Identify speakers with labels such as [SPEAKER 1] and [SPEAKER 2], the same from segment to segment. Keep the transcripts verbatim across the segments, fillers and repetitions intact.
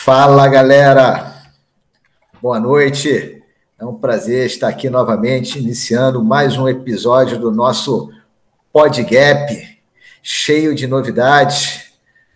[SPEAKER 1] Fala, galera! Boa noite. É um prazer estar aqui novamente, iniciando mais um episódio do nosso PodGap, cheio de novidades.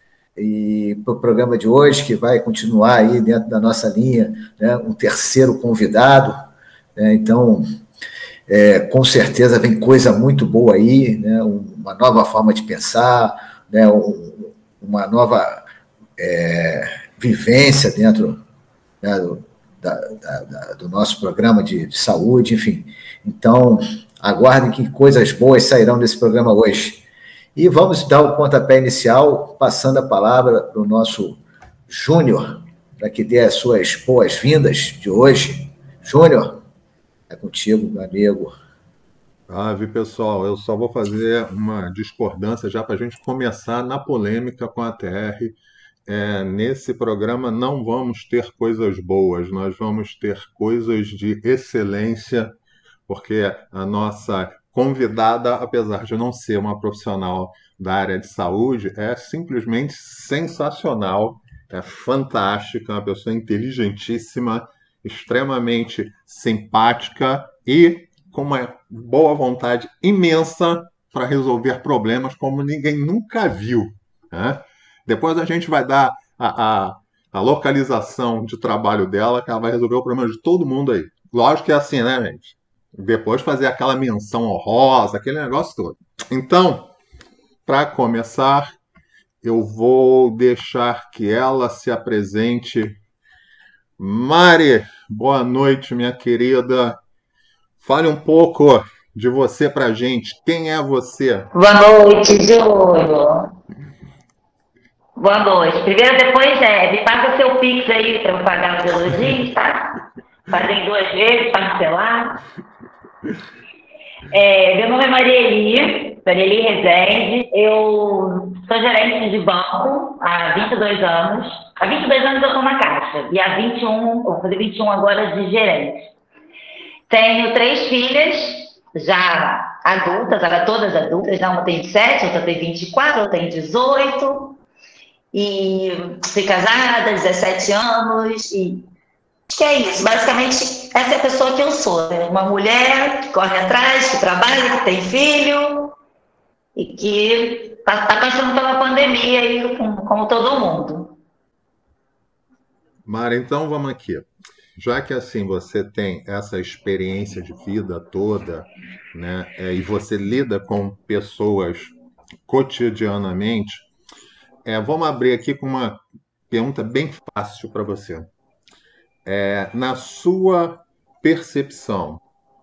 [SPEAKER 1] E para o programa de hoje, que vai continuar aí dentro da nossa linha, né, um terceiro convidado, né, então, é, com certeza vem coisa muito boa aí, né, uma nova forma de pensar, né, um, uma nova é, vivência dentro, né, do, da, da, do nosso programa de, de saúde, enfim. Então, aguardem que coisas boas sairão desse programa hoje. E vamos dar o pontapé inicial, passando a palavra para o nosso Júnior, para que dê as suas boas-vindas de hoje. Júnior, é contigo, meu amigo.
[SPEAKER 2] Ah, viu, pessoal, eu só vou fazer uma discordância já para a gente começar na polêmica com a T R. É, nesse programa não vamos ter coisas boas, nós vamos ter coisas de excelência, porque a nossa convidada, apesar de não ser uma profissional da área de saúde, é simplesmente sensacional, é fantástica, uma pessoa inteligentíssima, extremamente simpática e com uma boa vontade imensa para resolver problemas como ninguém nunca viu, né? Depois a gente vai dar a, a, a localização de trabalho dela, que ela vai resolver o problema de todo mundo aí. Lógico que é assim, né, gente? Depois fazer aquela menção honrosa, aquele negócio todo. Então, para começar, eu vou deixar que ela se apresente. Mari, boa noite, minha querida. Fale um pouco de você pra gente. Quem é você?
[SPEAKER 3] Boa noite, Júlio. Boa noite. Primeiro, depois, é, me passa seu Pix aí para eu pagar os elogios, tá? Fazem duas vezes, parcelar. É, meu nome é Marieli, Marieli Rezende. Eu sou gerente de banco há vinte e dois anos. Há vinte e dois anos eu estou na Caixa. E há vinte e um, vou fazer vinte e um agora de gerente. Tenho três filhas, já adultas, elas todas adultas. Uma tem vinte e sete, outra tem vinte e quatro, outra tem dezoito. E fui casada, dezessete anos, e acho que é isso. Basicamente, essa é a pessoa que eu sou, né? Uma mulher que corre atrás, que trabalha, que tem filho e que está tá passando pela pandemia aí, como, como todo mundo.
[SPEAKER 2] Mara, então vamos aqui. Já que assim você tem essa experiência de vida toda, né, e você lida com pessoas cotidianamente, É, vamos abrir aqui com uma pergunta bem fácil para você. É, na sua percepção,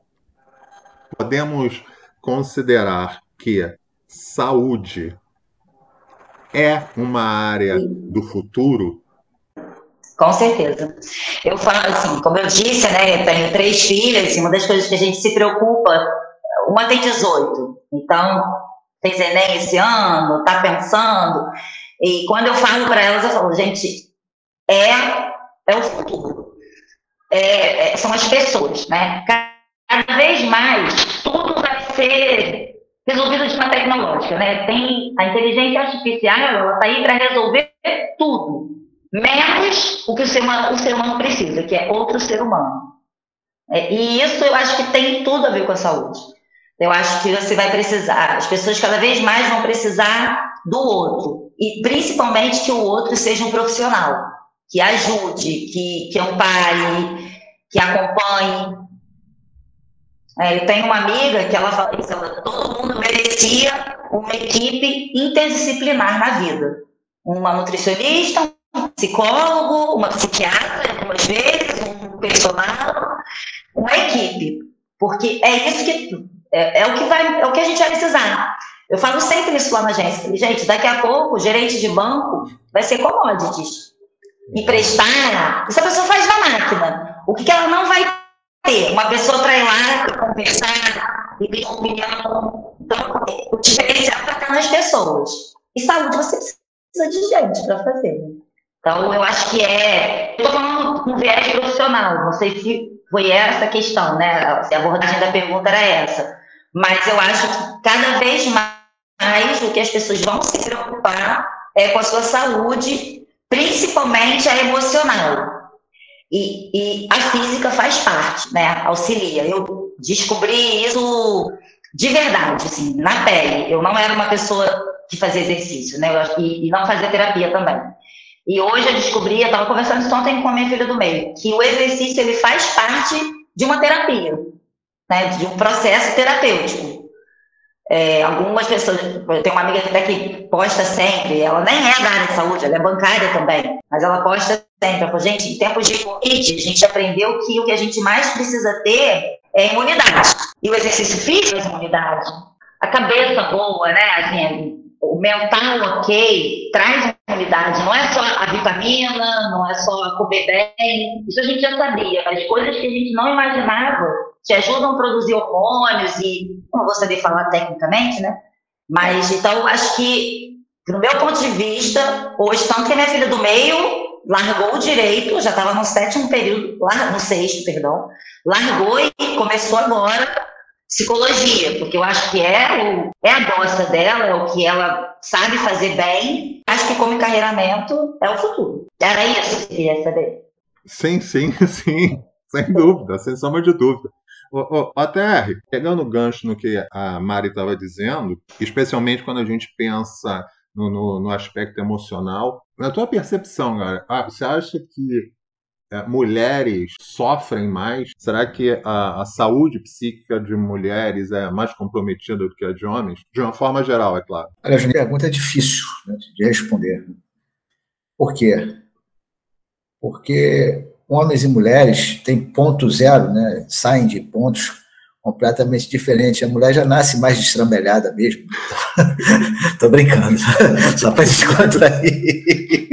[SPEAKER 2] podemos considerar que saúde é uma área do futuro?
[SPEAKER 3] Com certeza. Eu falo assim, como eu disse, né, eu tenho três filhas e uma das coisas que a gente se preocupa, uma tem dezoito, então fez Enem esse ano, está pensando. E quando eu falo para elas, eu falo, gente, é, é o futuro. É, é, são as pessoas, né? Cada vez mais, tudo vai ser resolvido de forma tecnológica, né? Tem a inteligência artificial, ela está aí para resolver tudo, menos o que o ser humano, o ser humano precisa, que é outro ser humano. É, e isso eu acho que tem tudo a ver com a saúde. Eu acho que você vai precisar, as pessoas cada vez mais vão precisar do outro. E principalmente que o outro seja um profissional, que ajude, que, que ampare, que acompanhe. É, eu tenho uma amiga que ela fala isso, ela, todo mundo merecia uma equipe interdisciplinar na vida. Uma nutricionista, um psicólogo, uma psiquiatra, algumas vezes, um personal, uma equipe. Porque é isso que é, é o que vai, é o que a gente vai precisar. Eu falo sempre isso lá na agência. Gente, daqui a pouco, o gerente de banco vai ser commodities. Emprestar, essa pessoa faz na máquina. O que, que ela não vai ter? Uma pessoa para ir lá, conversar, pedir opinião. Então, o diferencial está estar nas pessoas. E saúde você precisa de gente para fazer. Então, eu acho que é... Eu estou falando com viés profissional. Não sei se foi essa a questão, né? Se a abordagem da pergunta era essa. Mas eu acho que cada vez mais mais o que as pessoas vão se preocupar é com a sua saúde principalmente a emocional. E, e a física faz parte, né? Auxilia. Eu descobri isso de verdade, assim, na pele. Eu não era uma pessoa que fazia exercício, né? E, e não fazia terapia também. E hoje eu descobri, eu estava conversando isso ontem com a minha filha do meio, que o exercício ele faz parte de uma terapia, né? De um processo terapêutico. É, algumas pessoas, tem uma amiga até que posta sempre, ela nem é da área de saúde, ela é bancária também, mas ela posta sempre, ela fala, gente, em tempos de Covid, a gente aprendeu que o que a gente mais precisa ter é imunidade, e o exercício físico é imunidade, a cabeça boa, né, assim, o mental ok, traz imunidade, não é só a vitamina, não é só comer bem, isso a gente já sabia, mas coisas que a gente não imaginava, te ajudam a produzir hormônios e, não vou saber falar tecnicamente, né? Mas, então, eu acho que, do meu ponto de vista, hoje, tanto que a minha filha do meio largou o direito, já estava no sétimo período, no sexto, perdão, largou e começou agora psicologia, porque eu acho que é, o, é a bosta dela, é o que ela sabe fazer bem, acho que como encarreiramento é o futuro. Era isso que eu queria saber.
[SPEAKER 2] Sim, sim, sim, sem dúvida, sem sombra de dúvida. Ô, ô, T R, pegando o gancho no que a Mari estava dizendo, especialmente quando a gente pensa no, no, no aspecto emocional, na tua percepção, cara, ah, você acha que é, mulheres sofrem mais? Será que a, a saúde psíquica de mulheres é mais comprometida do que a de homens? De uma forma geral, é claro.
[SPEAKER 1] Olha, a pergunta é difícil, né, de responder. Por quê? Porque homens e mulheres têm ponto zero, né? Saem de pontos completamente diferentes. A mulher já nasce mais destrambelhada mesmo. Estou brincando, só para descontrair.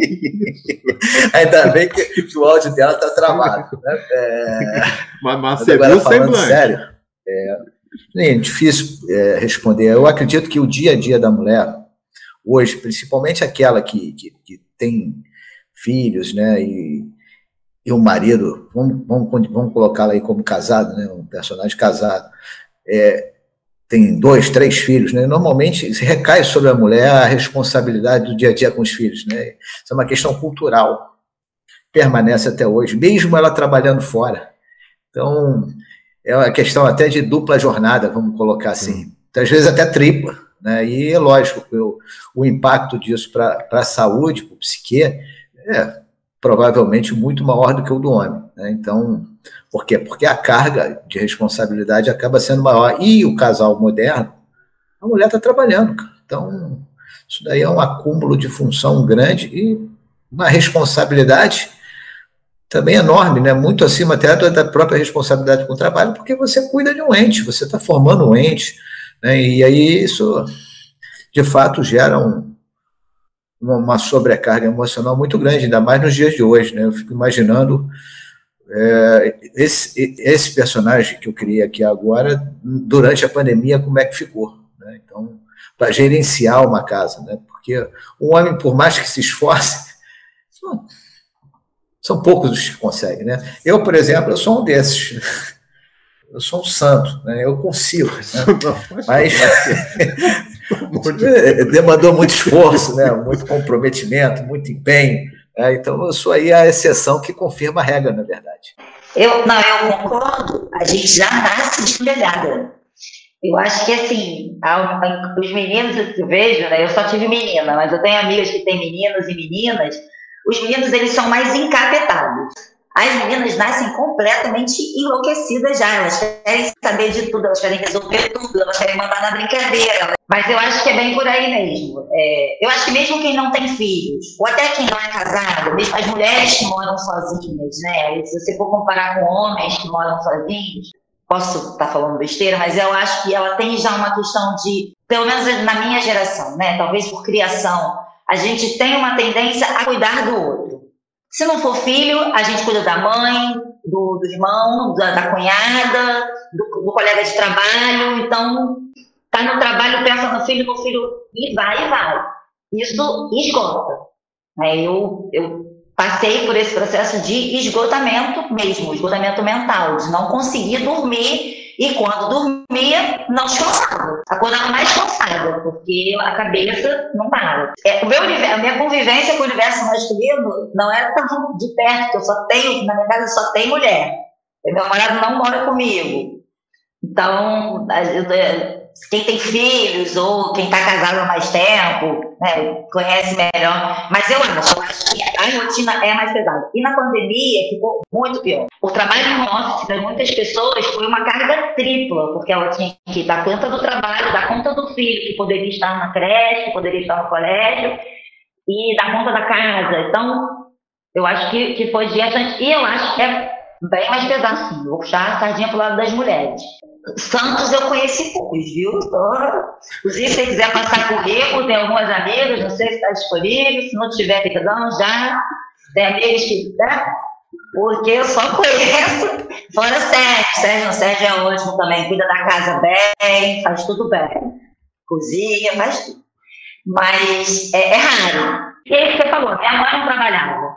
[SPEAKER 1] Ainda bem que o áudio dela está travado. Né? É...
[SPEAKER 2] Mas, mas você viu
[SPEAKER 1] falando sério, é... é difícil é, responder. Eu acredito que o dia a dia da mulher, hoje, principalmente aquela que, que, que tem filhos, né, e e o marido, vamos, vamos, vamos colocá-la aí como casado, né, um personagem casado, é, tem dois, três filhos, né, normalmente recai sobre a mulher a responsabilidade do dia a dia com os filhos, né, isso é uma questão cultural, permanece até hoje, mesmo ela trabalhando fora. Então, é uma questão até de dupla jornada, vamos colocar assim, às vezes até tripla, né, e é lógico que o, o impacto disso para a saúde, para o psique, é provavelmente muito maior do que o do homem, né? Então, por quê? Porque a carga de responsabilidade acaba sendo maior. E o casal moderno, a mulher está trabalhando, cara. Então, isso daí é um acúmulo de função grande e uma responsabilidade também enorme, né? Muito acima até da própria responsabilidade com o trabalho, porque você cuida de um ente, você está formando um ente, né? E aí isso, de fato, gera um uma sobrecarga emocional muito grande, ainda mais nos dias de hoje, né? Eu fico imaginando é, esse, esse personagem que eu criei aqui agora, durante a pandemia, como é que ficou, né? Então, para gerenciar uma casa, né? Porque um homem, por mais que se esforce, são, são poucos os que conseguem, né? Eu, por exemplo, eu sou um desses. Eu sou um santo, né? Eu consigo, né? Mas demandou muito esforço, né? Muito comprometimento, muito empenho, né? Então eu sou aí a exceção que confirma a regra, na verdade.
[SPEAKER 3] Eu, não, eu concordo, a gente já nasce desmelhada. Eu acho que assim, os meninos que eu vejo, né? Eu só tive menina, mas eu tenho amigas que têm meninos e meninas, os meninos eles são mais encapetados. As meninas nascem completamente enlouquecidas já, elas querem saber de tudo, elas querem resolver tudo, elas querem mandar na brincadeira. Mas eu acho que é bem por aí mesmo. É, eu acho que mesmo quem não tem filhos, ou até quem não é casado, mesmo as mulheres que moram sozinhas, né? Se você for comparar com homens que moram sozinhos, posso estar falando besteira, mas eu acho que ela tem já uma questão de, pelo menos na minha geração, né? Talvez por criação, a gente tem uma tendência a cuidar do outro. Se não for filho, a gente cuida da mãe, do, do irmão, da, da cunhada, do, do colega de trabalho. Então, tá no trabalho, pensa no filho, no filho, e vai, e vai. Isso esgota. Né? Eu, eu passei por esse processo de esgotamento mesmo, esgotamento mental, de não conseguir dormir E quando dormia, não descansava. Acordava mais cansada, porque a cabeça não para. É, o meu, a minha convivência com o universo masculino não era tão de perto, porque eu só tenho, na minha casa só tem mulher. E meu namorado não mora comigo. Então, quem tem filhos ou quem está casado há mais tempo, né, conhece melhor. Mas eu acho, eu acho que a rotina é mais pesada. E na pandemia ficou muito pior. O trabalho em office para muitas pessoas foi uma carga tripla, porque ela tinha que dar conta do trabalho, dar conta do filho, que poderia estar na creche, que poderia estar no colégio, e dar conta da casa. Então, eu acho que, que foi diante. E eu acho que é bem mais pesado, sim. Vou puxar a sardinha pro lado das mulheres. Santos eu conheci poucos, viu? Inclusive, se você quiser passar currículo, tem algumas amigas, não sei se está disponível, se não tiver, perdão, já. Tem amigas que. Né? Porque eu só conheço, fora Sérgio. Sérgio, Sérgio é ótimo também, cuida da casa bem, faz tudo bem. Cozinha, faz tudo. Mas é, é raro. E aí que você falou, minha mãe não trabalhava.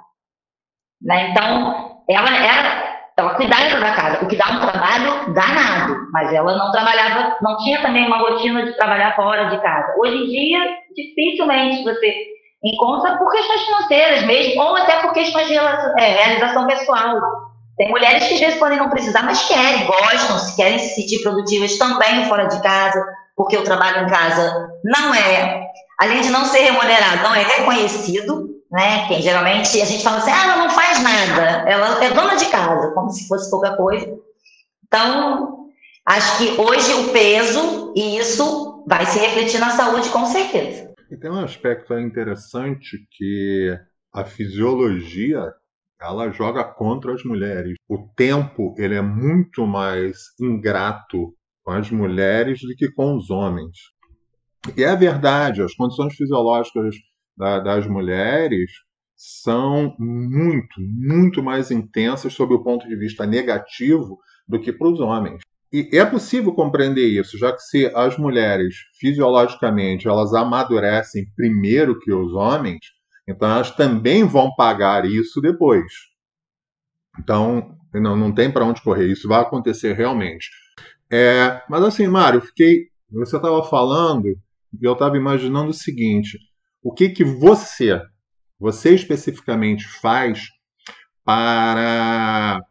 [SPEAKER 3] Né? Então, ela era. Ela cuidava da casa, o que dá um trabalho danado, mas ela não trabalhava, não tinha também uma rotina de trabalhar fora de casa. Hoje em dia, dificilmente você encontra por questões financeiras mesmo, ou até por questões de é, realização pessoal. Tem mulheres que às vezes podem não precisar, mas querem, gostam, se querem se sentir produtivas também fora de casa, porque o trabalho em casa não é, além de não ser remunerado, não é reconhecido. Né? Que geralmente a gente fala assim, ah, ela não faz nada, ela é dona de casa, como se fosse pouca coisa. Então, acho que hoje o peso, e isso vai se refletir na saúde, com certeza.
[SPEAKER 2] E tem um aspecto interessante que a fisiologia, ela joga contra as mulheres. O tempo, ele é muito mais ingrato com as mulheres do que com os homens. E é verdade, as condições fisiológicas das mulheres são muito, muito mais intensas sob o ponto de vista negativo do que para os homens. E é possível compreender isso, já que se as mulheres, fisiologicamente, elas amadurecem primeiro que os homens, então elas também vão pagar isso depois. Então, não, não tem para onde correr, isso vai acontecer realmente. É, mas assim, Mário, fiquei, você estava falando e eu estava imaginando o seguinte: o que que você, você especificamente faz para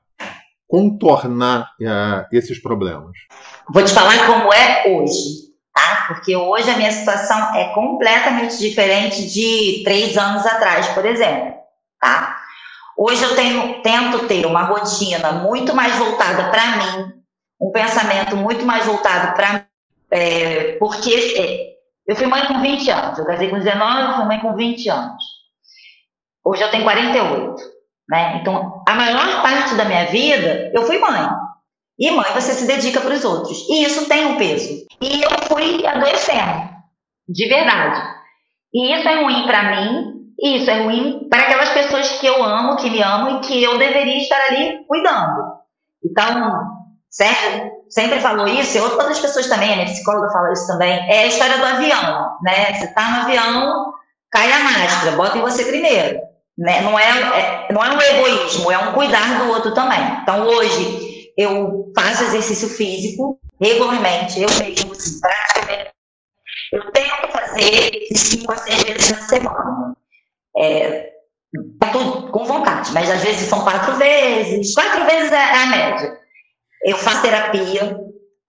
[SPEAKER 2] contornar uh, esses problemas?
[SPEAKER 3] Vou te falar como é hoje, tá? Porque hoje a minha situação é completamente diferente de três anos atrás, por exemplo, tá? Hoje eu tenho, tento ter uma rotina muito mais voltada para mim, um pensamento muito mais voltado para mim, é, porque... É, eu fui mãe com vinte anos, eu casei com dezenove, fui mãe com vinte anos. Hoje eu tenho quarenta e oito, né? Então, a maior parte da minha vida, eu fui mãe. E mãe, você se dedica para os outros. E isso tem um peso. E eu fui adoecendo, de verdade. E isso é ruim para mim, e isso é ruim para aquelas pessoas que eu amo, que me amam e que eu deveria estar ali cuidando. Então, Sérgio sempre falou isso, e outras pessoas também, a minha psicóloga fala isso também, é a história do avião, né? Você está no avião, cai a máscara, bota em você primeiro. Né? Não, é, é, não é um egoísmo, é um cuidar do outro também. Então, hoje, eu faço exercício físico regularmente, eu mesmo, assim, praticamente. Eu tento fazer cinco a seis vezes na semana. É, com vontade, mas às vezes são quatro vezes. Quatro vezes é a média. Eu faço terapia.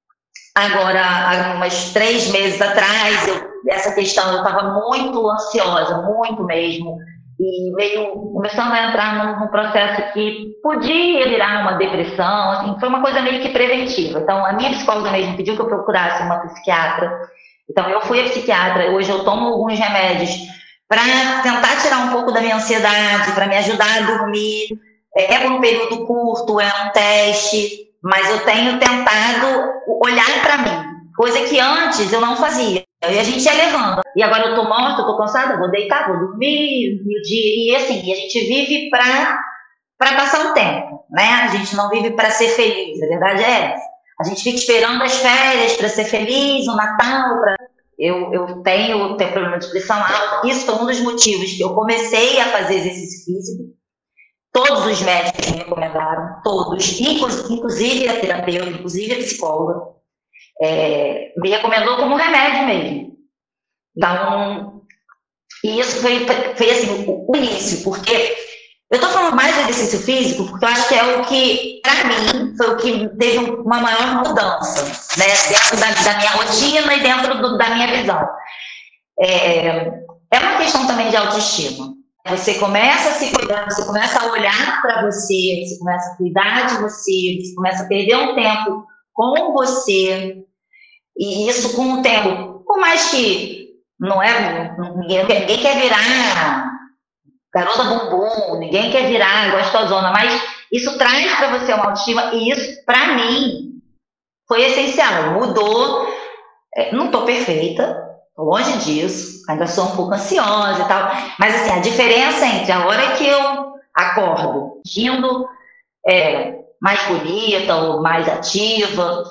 [SPEAKER 3] Agora, há umas três meses atrás, eu, essa questão, eu estava muito ansiosa, muito mesmo, e meio começando a entrar num, num processo que podia virar uma depressão, assim, foi uma coisa meio que preventiva. Então, a minha psicóloga mesmo pediu que eu procurasse uma psiquiatra. Então, eu fui a psiquiatra, hoje eu tomo alguns remédios para tentar tirar um pouco da minha ansiedade, para me ajudar a dormir. É por um período curto, é um teste, mas eu tenho tentado olhar para mim, coisa que antes eu não fazia. E a gente ia levando. E agora eu tô morta, eu tô cansada, vou deitar, vou dormir, no dia, e assim, a gente vive para para passar o tempo, né? A gente não vive para ser feliz, a verdade é essa. A gente fica esperando as férias para ser feliz, o Natal, para... Eu, eu tenho, tenho problema de pressão alta. Isso foi um dos motivos que eu comecei a fazer exercício físico. Todos os médicos me recomendaram, todos, inclusive a terapeuta, inclusive a psicóloga, é, me recomendou como remédio mesmo. Então, e isso foi, foi assim, o, o início, porque eu estou falando mais do exercício físico, porque eu acho que é o que, para mim, foi o que teve uma maior mudança, né, dentro da, da minha rotina e dentro do, da minha visão. É, é uma questão também de autoestima. Você começa a se cuidar, você começa a olhar para você, você começa a cuidar de você, você começa a perder um tempo com você, e isso com o tempo, por mais que não é, ninguém, ninguém quer virar garota bumbum, ninguém quer virar gostosona, mas isso traz para você uma autoestima, e isso, para mim, foi essencial, mudou. Não estou perfeita, longe disso, ainda sou um pouco ansiosa e tal, mas assim, a diferença entre a hora que eu acordo, indo é, mais bonita ou mais ativa,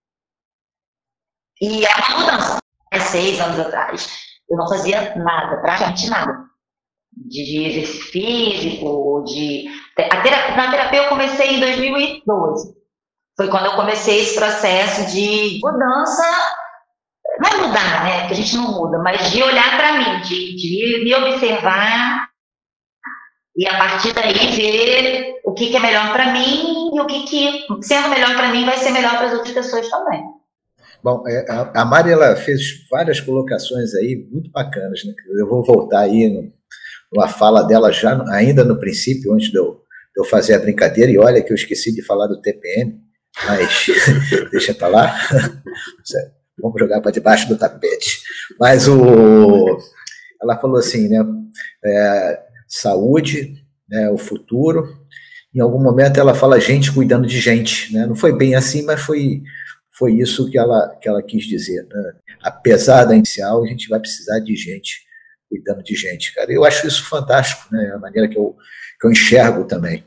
[SPEAKER 3] e é uma mudança. Há seis anos atrás, eu não fazia nada, praticamente nada, de exercício físico, de... A terapia, na terapia eu comecei em dois mil e doze, foi quando eu comecei esse processo de mudança. Não é mudar, né? Porque a gente não muda, mas de olhar para mim, de, de me observar e a partir daí ver o que, que é melhor para mim e o que, que sendo melhor para mim, vai ser melhor para as outras pessoas também.
[SPEAKER 1] Bom, a Mari, ela fez várias colocações aí muito bacanas, né? Eu vou voltar aí no, numa fala dela já ainda no princípio, antes de eu, de eu fazer a brincadeira, e olha que eu esqueci de falar do T P M, mas deixa para lá. Vamos jogar para debaixo do tapete. Mas o, ela falou assim, né? É, saúde, né, o futuro. Em algum momento ela fala gente cuidando de gente, né? Não foi bem assim, mas foi, foi isso que ela, que ela quis dizer, né? Apesar da inicial, a gente vai precisar de gente cuidando de gente, cara. Eu acho isso fantástico, né? A maneira que eu, que eu enxergo também.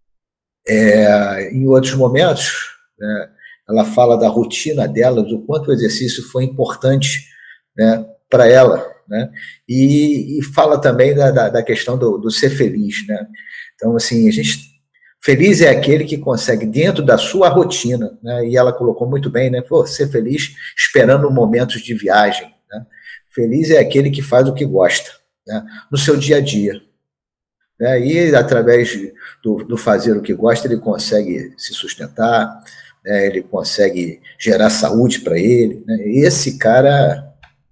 [SPEAKER 1] É, em outros momentos, né, ela fala da rotina dela, do quanto o exercício foi importante, né, para ela, né, e, e fala também da, da, da questão do, do ser feliz, né. Então, assim, a gente, feliz é aquele que consegue, dentro da sua rotina, né, e ela colocou muito bem, né, pô, ser feliz esperando momentos de viagem, né, feliz é aquele que faz o que gosta, né, no seu dia a dia. Né, e através do, do fazer o que gosta, ele consegue se sustentar, né, ele consegue gerar saúde para ele, né, e esse cara,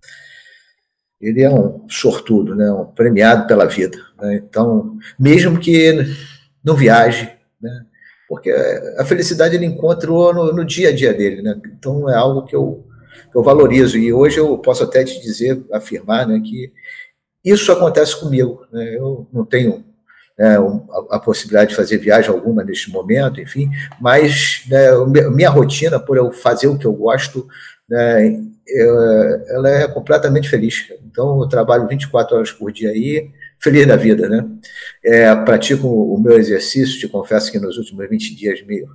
[SPEAKER 1] ele é um sortudo, né, um premiado pela vida, né, então, mesmo que não viaje, né, porque a felicidade ele encontrou no, no dia a dia dele, né, então é algo que eu, que eu valorizo, e hoje eu posso até te dizer, afirmar, né, que isso acontece comigo, né, eu não tenho É, a, a possibilidade de fazer viagem alguma neste momento, enfim, mas né, minha rotina, por eu fazer o que eu gosto, né, eu, ela é completamente feliz. Então, eu trabalho vinte e quatro horas por dia aí, feliz da vida, né? É, pratico o meu exercício, te confesso que nos últimos vinte dias meio,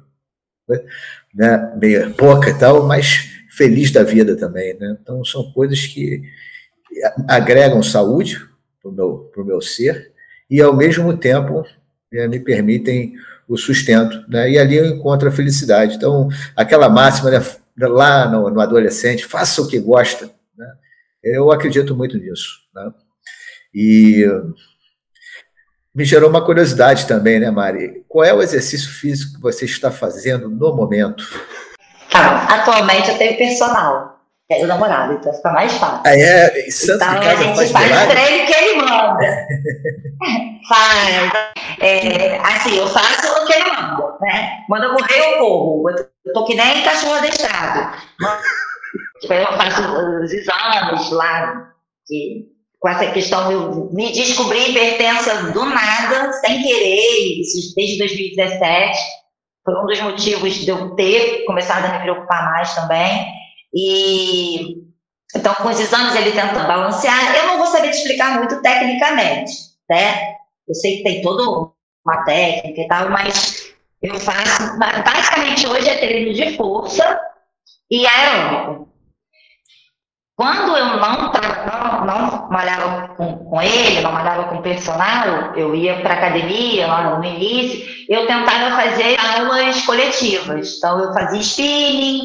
[SPEAKER 1] né, meio pouca e tal, mas feliz da vida também, né? Então, são coisas que agregam saúde para o meu, pro meu ser, e, ao mesmo tempo, é, me permitem o sustento, né? E ali eu encontro a felicidade. Então, aquela máxima, né, lá no, no adolescente, faça o que gosta, né? Eu acredito muito nisso, né? E me gerou uma curiosidade também, né, Mari? Qual é o exercício físico que você está fazendo no momento?
[SPEAKER 3] Tá, atualmente eu tenho personal. É o namorado, então fica mais fácil.
[SPEAKER 1] Ah, é? Em Santos
[SPEAKER 3] então,
[SPEAKER 1] de casa
[SPEAKER 3] a gente
[SPEAKER 1] faz,
[SPEAKER 3] faz o treino que ele manda. Faz. É, assim, eu faço o que ele manda, né? Manda correr, eu corro. Eu tô que nem cachorro adestrado. Eu faço os exames lá, que, com essa questão, eu me descobri hipertensa do nada, sem querer, isso desde dois mil e dezessete. Foi um dos motivos de eu ter começado a me preocupar mais também. E então, com os exames, ele tenta balancear. Eu não vou saber te explicar muito tecnicamente, né? Eu sei que tem toda uma técnica e tal, mas eu faço, basicamente hoje é treino de força e aeróbico. Quando eu não, não, não malhava com, com ele, não malhava com personal, eu ia para academia lá no início, eu tentava fazer aulas coletivas. Então, eu fazia spinning,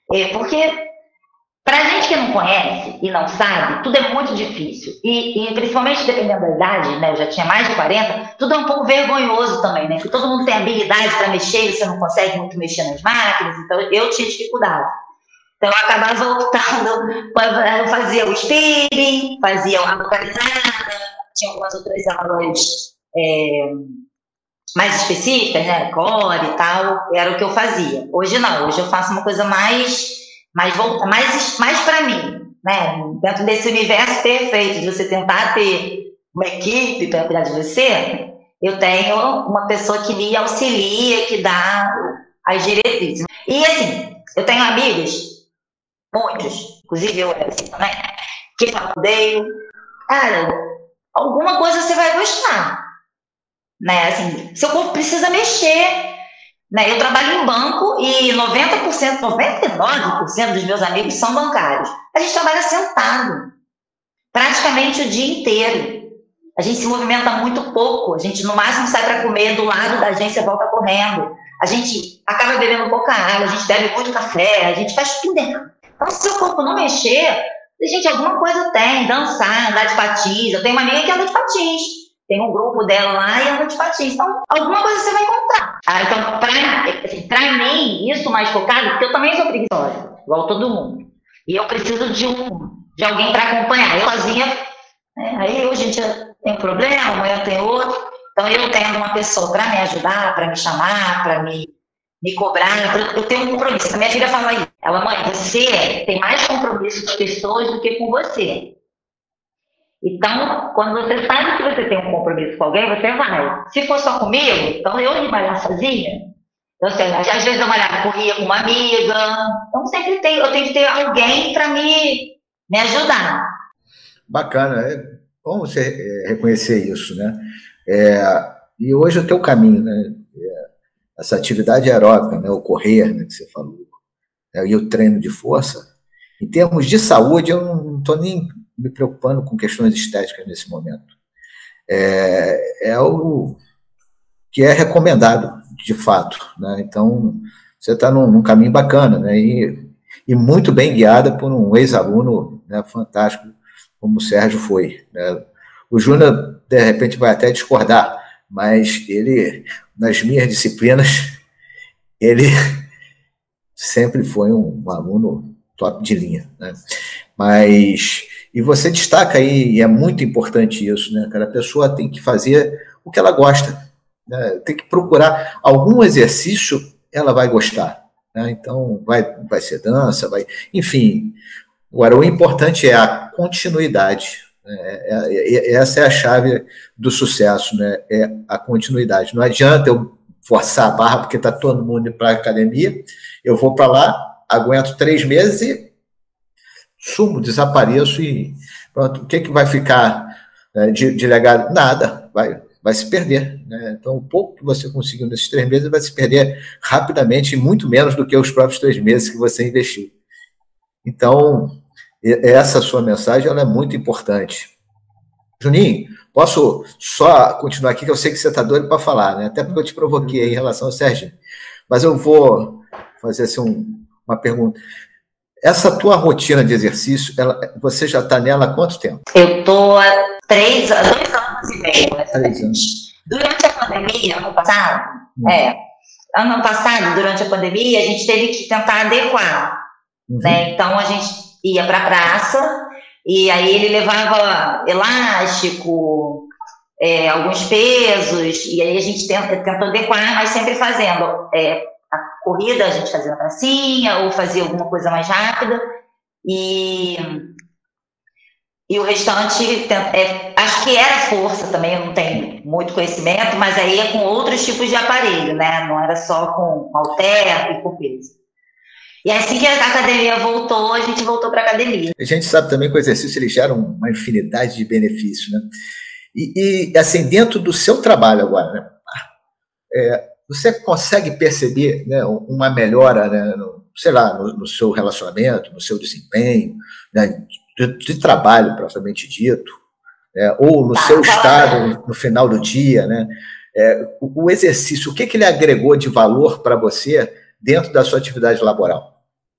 [SPEAKER 3] porque para gente que não conhece e não sabe, tudo é muito difícil. E, e principalmente dependendo da idade, né? Eu já tinha mais de quarenta, tudo é um pouco vergonhoso também, né? Porque todo mundo tem habilidade para mexer e você não consegue muito mexer nas máquinas, então eu tinha dificuldade. Então, eu acabava optando, eu fazia o spinning, fazia a localizada, tinha algumas outras aulas é, mais específicas, né, core e tal, era o que eu fazia. Hoje não, hoje eu faço uma coisa mais, mais, mais, mais para mim, né, dentro desse universo perfeito, de você tentar ter uma equipe para cuidar de você, eu tenho uma pessoa que me auxilia, que dá as diretrizes. E assim, eu tenho amigos, muitos, inclusive eu era assim também, que eu odeio. Cara, alguma coisa você vai gostar, né? Assim, seu corpo precisa mexer, né? Eu trabalho em banco e noventa por cento, noventa e nove por cento dos meus amigos são bancários. A gente trabalha sentado, praticamente o dia inteiro. A gente se movimenta muito pouco, a gente no máximo sai para comer do lado da agência e volta correndo. A gente acaba bebendo pouca água, a gente bebe muito café, a gente faz tudo errado. Então, se o seu corpo não mexer, gente, alguma coisa tem, dançar, andar de patins. Eu tenho uma amiga que anda de patins, tem um grupo dela lá e anda de patins. Então, alguma coisa você vai encontrar. Ah, então, para assim, pra mim, isso mais focado, porque eu também sou preguiçosa, igual todo mundo. E eu preciso de, um, de alguém para acompanhar. Eu sozinha, né, aí hoje em dia tem um problema, amanhã tem outro. Então, eu tendo uma pessoa para me ajudar, para me chamar, para me me cobrar, eu tenho um compromisso. A minha filha fala aí, ela, mãe, você tem mais compromisso com as pessoas do que com você. Então, quando você sabe que você tem um compromisso com alguém, você vai. Se for só comigo, então eu ia malhar sozinha. Então, assim, às vezes eu malhava, corria com uma amiga. Então, sempre tem, eu tenho que ter alguém para me, me ajudar.
[SPEAKER 1] Bacana, é bom você reconhecer isso, né? É, e hoje é o teu caminho, né? Essa atividade aeróbica, né, o correr, né, que você falou, né, e o treino de força, em termos de saúde, eu não estou nem me preocupando com questões estéticas nesse momento. É, é o que é recomendado, de fato, né? Então, você está num, num caminho bacana, né? E, e muito bem guiada por um ex-aluno, né, fantástico, como o Sérgio foi, né? O Júnior, de repente, vai até discordar, mas ele, nas minhas disciplinas, ele sempre foi um, um aluno top de linha, né? Mas, e você destaca aí, e é muito importante isso, né, cara? A pessoa tem que fazer o que ela gosta, né? Tem que procurar algum exercício, ela vai gostar, né? Então, vai, vai ser dança, vai... Enfim, agora, o importante é a continuidade. É, é, essa é a chave do sucesso, né? É a continuidade. Não adianta eu forçar a barra porque está todo mundo indo para a academia, eu vou para lá, aguento três meses e sumo, desapareço e pronto. O que, que vai ficar, né, de, de legado? Nada, vai, vai se perder, né? Então, o pouco que você conseguiu nesses três meses vai se perder rapidamente e muito menos do que os próprios três meses que você investiu. Então, essa sua mensagem ela é muito importante. Juninho, posso só continuar aqui, que eu sei que você está doido para falar, né? Até porque eu te provoquei aí em relação ao Sérgio. Mas eu vou fazer assim, um, uma pergunta. Essa tua rotina de exercício, ela, você já está nela há quanto tempo?
[SPEAKER 3] Eu estou há três, dois anos e meio, mais ou menos. Durante a pandemia, ano passado, hum. é, ano passado, durante a pandemia, a gente teve que tentar adequar. Uhum. Né? Então, a gente ia para a praça, e aí ele levava elástico, é, alguns pesos, e aí a gente tenta, tentou adequar, mas sempre fazendo é, a corrida, a gente fazia na pracinha, ou fazia alguma coisa mais rápida, e, e o restante, é, acho que era força também, eu não tenho muito conhecimento, mas aí é com outros tipos de aparelho, né? Não era só com halter e com peso. E assim que a academia voltou, a gente voltou para a academia.
[SPEAKER 1] A gente sabe também que o exercício ele gera uma infinidade de benefícios, né? E, e assim, dentro do seu trabalho agora, né? É, você consegue perceber, né, uma melhora, né, no, sei lá, no, no seu relacionamento, no seu desempenho, né, de, de trabalho, propriamente dito, é, ou no tá, seu estado, no final do dia, né? É, o, o exercício, o que, que ele agregou de valor para você dentro da sua atividade laboral?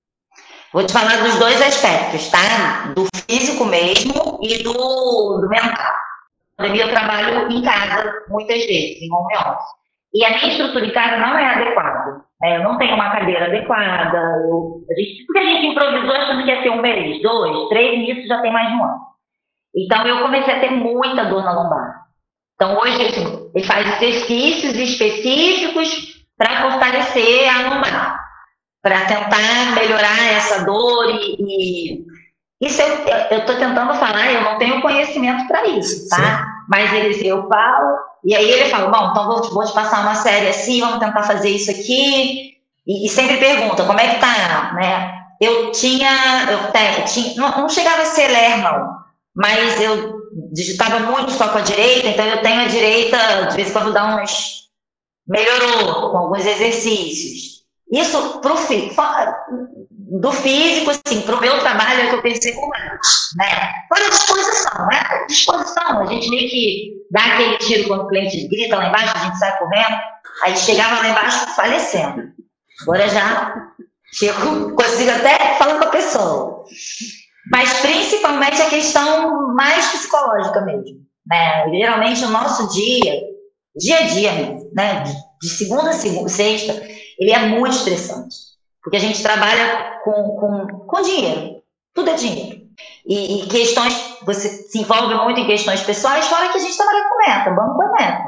[SPEAKER 3] Vou te falar dos dois aspectos, tá? Do físico mesmo e do, do mental. Eu trabalho em casa, muitas vezes, em home office. E a minha estrutura em casa não é adequada. É, eu não tenho uma cadeira adequada. Eu, a gente, porque a gente improvisou achando que ia ser um mês, dois, três, e isso já tem mais de um ano. Então, eu comecei a ter muita dor na lombar. Então, hoje, assim, ele faz exercícios específicos para fortalecer a lombar, para tentar melhorar essa dor e... e isso eu estou tentando falar, eu não tenho conhecimento para isso, tá? Sim. Mas eles, eu falo, e aí ele fala, bom, então vou, vou te passar uma série assim, vamos tentar fazer isso aqui, e, e sempre pergunta, como é que tá, né? Eu tinha, eu tenho, tinha, não, não chegava a ser ler, não, mas eu digitava muito só com a direita, então eu tenho a direita, de vez em quando dá uns, melhorou com alguns exercícios. Isso pro físico, do físico, assim, pro meu trabalho é que eu percebo mais, né? Fora a disposição, né? Disposição, a gente meio que dá aquele tiro quando o cliente grita lá embaixo, a gente sai correndo, aí chegava lá embaixo falecendo. Agora já chego, consigo até falar com a pessoa. Mas principalmente a questão mais psicológica mesmo, né? Geralmente o nosso dia, dia a dia mesmo, né? De segunda a segunda, sexta, ele é muito estressante. Porque a gente trabalha com, com, com dinheiro. Tudo é dinheiro. E, e questões, você se envolve muito em questões pessoais, fora que a gente trabalha com meta, banco é meta.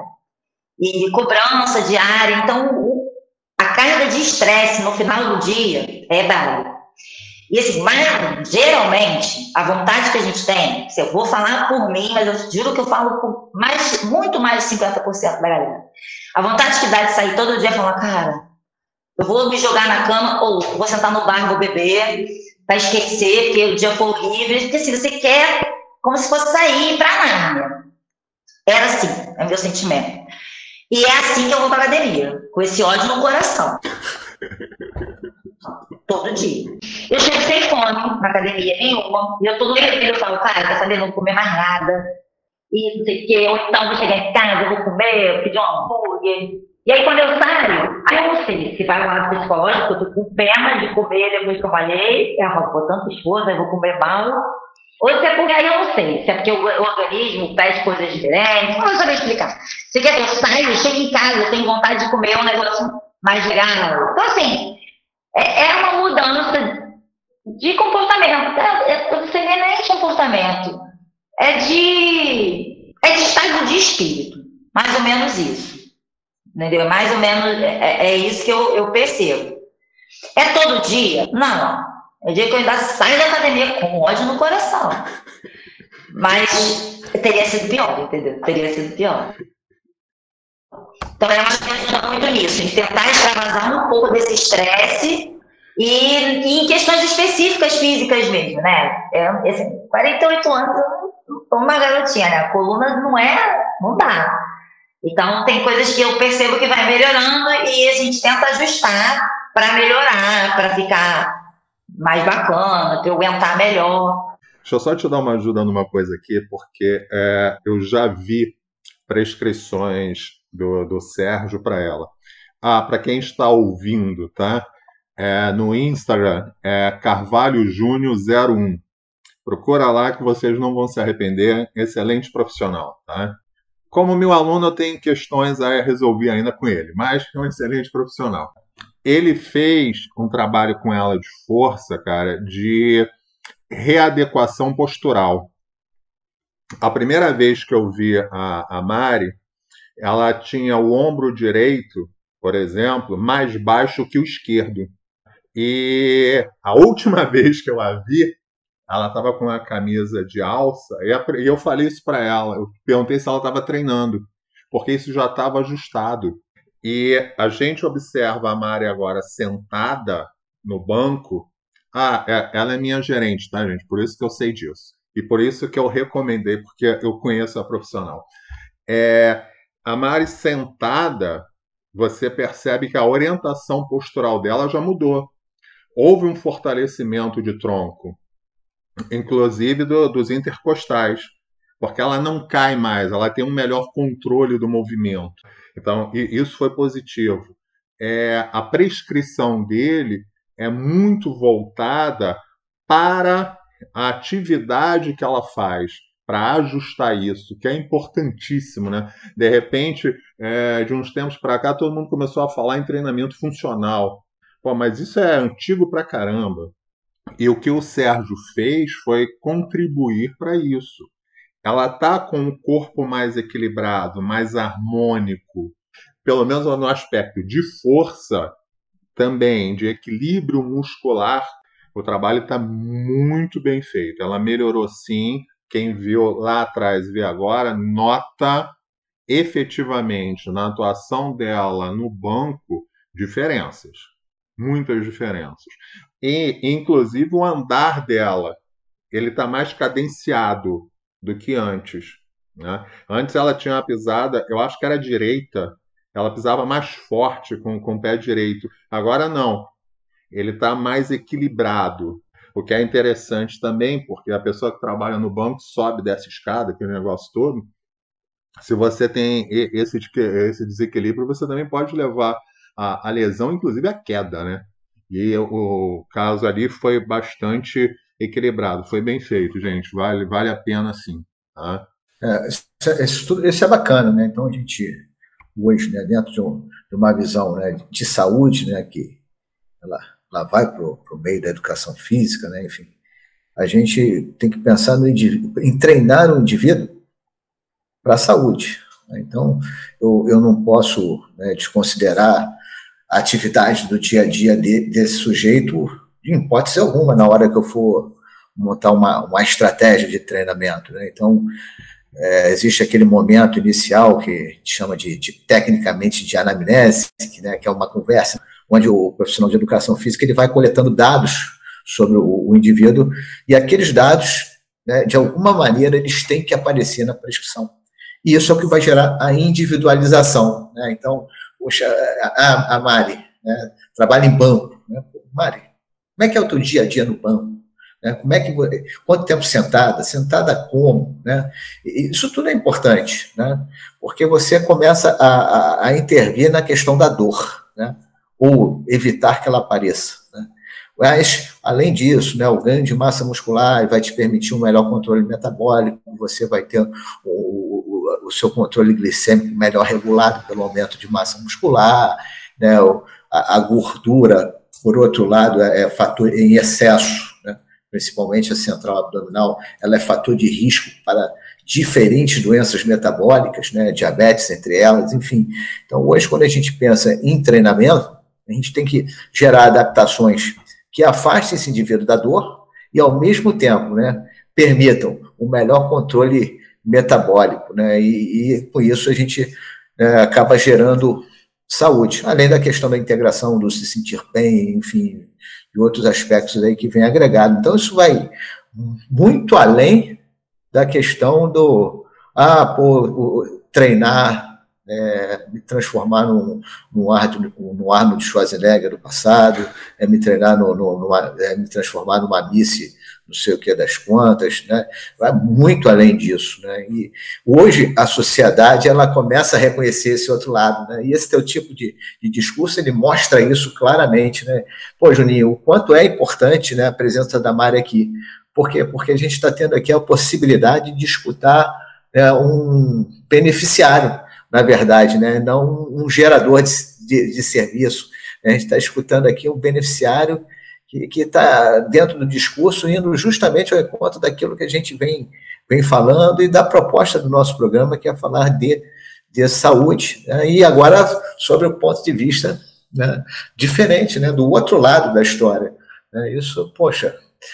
[SPEAKER 3] E cobrança diária. Então, o, a carga de estresse no final do dia é brava. E assim, mas, geralmente, a vontade que a gente tem, assim, eu vou falar por mim, mas eu juro que eu falo por mais, muito mais de cinquenta por cento da galera. A vontade que dá de sair todo dia e falar, cara, eu vou me jogar na cama ou vou sentar no bar, vou beber, para esquecer, porque o dia foi horrível. Porque assim, você quer como se fosse sair para Nárnia. Era assim, é o meu sentimento. E é assim que eu vou para academia, com esse ódio no coração. Todo dia. Eu chego sem fome na academia nenhuma, e eu tô doendo, eu falo, cara, quer saber, não vou comer mais nada, e não sei o quê, ou então vou chegar em casa, eu vou comer, eu pedir um hambúrguer. E aí, quando eu saio, aí eu não sei se vai um lado psicológico, eu tô com pena de comer depois que eu malhei, eu falo, pô, tanto esforço, eu vou comer mal. Ou se é porque, aí eu não sei, se é porque o, o organismo pede coisas diferentes, não vou saber explicar. Se quer que eu saia, eu chego em casa, eu tenho vontade de comer um negócio mais legal. Então, assim, é, é uma mudança de comportamento. Eu não sei nem de comportamento, é de, é de estado de espírito, mais ou menos isso. Entendeu? Mais ou menos é, é isso que eu, eu percebo. É todo dia? Não. É dia que eu ainda saio da academia com ódio no coração. Mas teria sido pior, entendeu? Teria sido pior. Então, eu acho que ajuda muito nisso, em tentar extravasar um pouco desse estresse e, e em questões específicas físicas mesmo, né? É, assim, quarenta e oito anos, eu sou uma garotinha, né? A coluna não é, não dá. Então, tem coisas que eu percebo que vai melhorando e a gente tenta ajustar para melhorar, para ficar mais bacana, para eu aguentar melhor.
[SPEAKER 2] Deixa eu só te dar uma ajuda numa coisa aqui, porque é, eu já vi prescrições do, do Sérgio para ela. Ah, para quem está ouvindo, tá? É, no Instagram é Carvalho Júnior zero um. Procura lá que vocês não vão se arrepender. Excelente profissional, tá? Como meu aluno, eu tenho questões a resolver ainda com ele, mas é um excelente profissional. Ele fez um trabalho com ela de força, cara, de readequação postural. A primeira vez que eu vi a, a Mari, ela tinha o ombro direito, por exemplo, mais baixo que o esquerdo. E a última vez que eu a vi, ela estava com uma camisa de alça, e eu falei isso para ela. Eu perguntei se ela estava treinando, porque isso já estava ajustado. E a gente observa a Mari agora sentada no banco. Ah, é, ela é minha gerente, tá, gente? Por isso que eu sei disso. E por isso que eu recomendei, porque eu conheço a profissional. É, a Mari sentada, você percebe que a orientação postural dela já mudou. Houve um fortalecimento de tronco. inclusive do, dos intercostais, porque ela não cai mais, ela tem um melhor controle do movimento. Então, isso foi positivo. É, a prescrição dele é muito voltada para a atividade que ela faz, para ajustar isso, que é importantíssimo, né? De repente, é, de uns tempos para cá, todo mundo começou a falar em treinamento funcional. Pô, mas isso é antigo pra caramba. E o que o Sérgio fez foi contribuir para isso. Ela está com o corpo mais equilibrado, mais harmônico, pelo menos no aspecto de força, também de equilíbrio muscular. O trabalho está muito bem feito. Ela melhorou sim. Quem viu lá atrás e vê agora, nota efetivamente na atuação dela no banco diferenças. Muitas diferenças. E, inclusive, o andar dela, ele está mais cadenciado do que antes, né? Antes ela tinha uma pisada, eu acho que era direita, ela pisava mais forte com, com o pé direito. Agora não, ele está mais equilibrado, o que é interessante também, porque a pessoa que trabalha no banco sobe dessa escada, aquele negócio todo. Se você tem esse, esse desequilíbrio, você também pode levar a, a lesão, inclusive a queda, né? E o, o caso ali foi bastante equilibrado, foi bem feito, gente, vale, vale a pena sim, tá?
[SPEAKER 1] É, isso, isso é bacana, né? Então a gente hoje, né, dentro de, um, de uma visão, né, de saúde, né, que ela, ela vai para o meio da educação física, né, enfim, a gente tem que pensar no em treinar o indivíduo para a saúde, né? Então eu, eu não posso, né, desconsiderar a atividade do dia a dia de, desse sujeito, em hipótese alguma, na hora que eu for montar uma, uma estratégia de treinamento, né? Então, é, existe aquele momento inicial que a gente chama de, de tecnicamente de anamnese, que, né, que é uma conversa onde o profissional de educação física ele vai coletando dados sobre o, o indivíduo, e aqueles dados, né, de alguma maneira, eles têm que aparecer na prescrição. E isso é o que vai gerar a individualização, né? Então, poxa, a, a Mari, né, trabalha em banco, né? Mari, como é que é o teu dia a dia no banco? Né? Como é que, quanto tempo sentada? Sentada como? Né? Isso tudo é importante, né? Porque você começa a, a, a intervir na questão da dor, né? Ou evitar que ela apareça, né? Mas, além disso, né, o ganho de massa muscular vai te permitir um melhor controle metabólico, você vai ter o, o, o seu controle glicêmico melhor regulado pelo aumento de massa muscular, né? a, a gordura, por outro lado, é, é fator em excesso, né? Principalmente a central abdominal, ela é fator de risco para diferentes doenças metabólicas, né? Diabetes entre elas, enfim. Então, hoje, quando a gente pensa em treinamento, a gente tem que gerar adaptações que afastem esse indivíduo da dor e, ao mesmo tempo, né, permitam um melhor controle metabólico, né, e, e com isso a gente é, acaba gerando saúde, além da questão da integração, do se sentir bem, enfim, de outros aspectos aí que vem agregado. Então, isso vai muito além da questão do, ah, pô, o, treinar, É, me transformar no, no, Arnold, no Arnold Schwarzenegger do passado, é, me treinar no, no, numa, é, me transformar numa Missy, não sei o que das quantas, né? Vai muito além disso, né? E hoje a sociedade ela começa a reconhecer esse outro lado, né? E esse teu tipo de, de discurso ele mostra isso claramente, né? Pô, Juninho, o quanto é importante, né, a presença da Mari aqui. Por quê? Porque a gente está tendo aqui a possibilidade de escutar, é, um beneficiário, na verdade, né? Não um gerador de, de, de serviço. A gente está escutando aqui um beneficiário que está dentro do discurso, indo justamente ao encontro daquilo que a gente vem, vem falando e da proposta do nosso programa, que é falar de, de saúde, né? E agora sobre o ponto de vista, né, diferente, né, do outro lado da história. Né? Isso, poxa,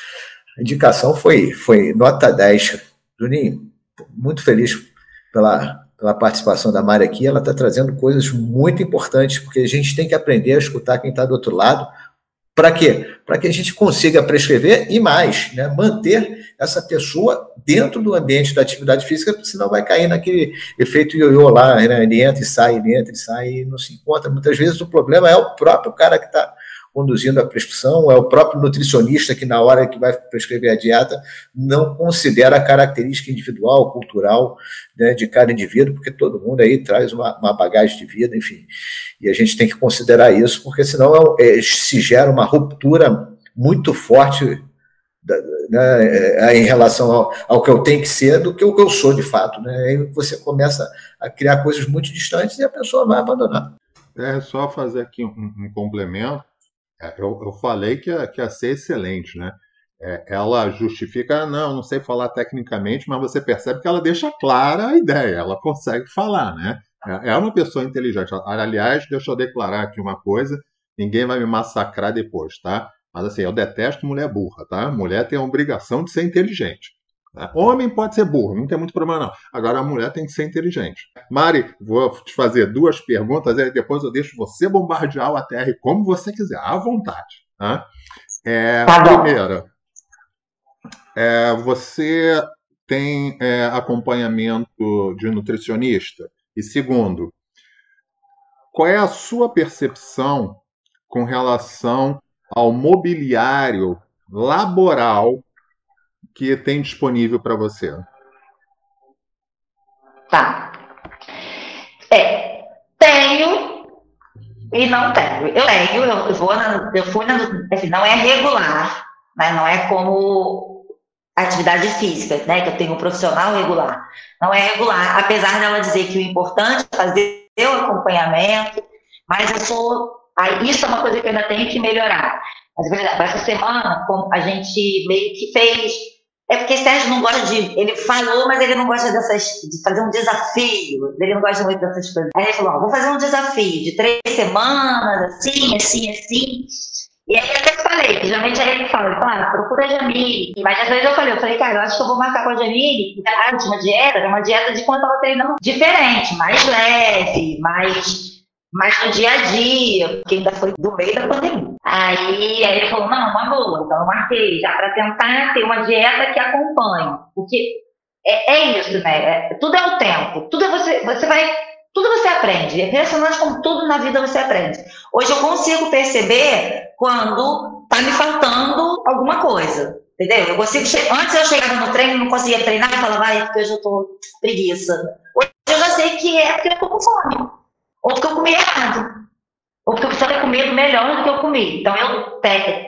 [SPEAKER 1] a indicação foi, foi nota dez. Juninho, muito feliz pela... pela participação da Mari aqui, ela está trazendo coisas muito importantes, porque a gente tem que aprender a escutar quem está do outro lado. Para quê? Para que a gente consiga prescrever e mais, né, manter essa pessoa dentro do ambiente da atividade física, porque senão vai cair naquele efeito ioiô lá, né? Ele entra e sai, ele entra e sai e não se encontra. Muitas vezes o problema é o próprio cara que está conduzindo a prescrição, é o próprio nutricionista que, na hora que vai prescrever a dieta, não considera a característica individual, cultural, né, de cada indivíduo, porque todo mundo aí traz uma, uma bagagem de vida, enfim. E a gente tem que considerar isso, porque senão é, se gera uma ruptura muito forte, né, em relação ao, ao que eu tenho que ser do que o que eu sou de fato, né? Aí você começa a criar coisas muito distantes e a pessoa vai abandonar.
[SPEAKER 2] É só fazer aqui um, um complemento. Eu, eu falei que ia, que ia ser excelente, né? É, ela justifica, não, não sei falar tecnicamente, mas você percebe que ela deixa clara a ideia, ela consegue falar, né? É, é uma pessoa inteligente. Aliás, deixa eu declarar aqui uma coisa, ninguém vai me massacrar depois, tá? Mas assim, eu detesto mulher burra, tá? Mulher tem a obrigação de ser inteligente. Tá? Homem pode ser burro, não tem muito problema não. Agora a mulher tem que ser inteligente. Mari, vou te fazer duas perguntas, aí depois eu deixo você bombardear o A T R como você quiser, à vontade. Tá? É,
[SPEAKER 3] Tá bom.
[SPEAKER 2] Primeira, é, você tem é, acompanhamento de nutricionista? E segundo, qual é a sua percepção com relação ao mobiliário laboral que tem disponível para você?
[SPEAKER 3] Tá. É, tenho e não tenho. Eu tenho, eu, vou na, eu fui na, assim, não é regular, né? Não é como atividade física, né? Que eu tenho um profissional regular. Não é regular, apesar dela dizer que o importante é fazer o acompanhamento, mas eu sou. Aí, isso é uma coisa que eu ainda tenho que melhorar. Mas, essa semana, a gente meio que fez. É porque Sérgio não gosta de. Ele falou, mas ele não gosta dessas. De fazer um desafio. Ele não gosta muito dessas coisas. Aí ele falou: ó, vou fazer um desafio de três semanas, assim, assim, assim. E aí eu até falei, que geralmente aí ele fala, ele fala, ah, procura a Jamile. Mas às vezes eu falei, eu falei, cara, eu acho que eu vou marcar com a Jamile, porque a última dieta era uma dieta de quando eu estava treinando diferente, mais leve, mais. Mas no dia a dia, porque ainda foi do meio da pandemia. Aí, aí ele falou, não, uma boa. Então eu marquei já para tentar ter uma dieta que acompanhe. Porque é, é isso, né? É, tudo é o tempo. Tudo é você, você vai, tudo você aprende. É impressionante como tudo na vida você aprende. Hoje eu consigo perceber quando tá me faltando alguma coisa. Entendeu? Eu consigo che- Antes eu chegava no treino, não conseguia treinar e falava, vai, é porque hoje eu tô preguiça. Hoje eu já sei que é porque eu tô com fome. Ou porque eu comi errado. Ou porque eu precisava ter comido melhor do que eu comi. Então, eu,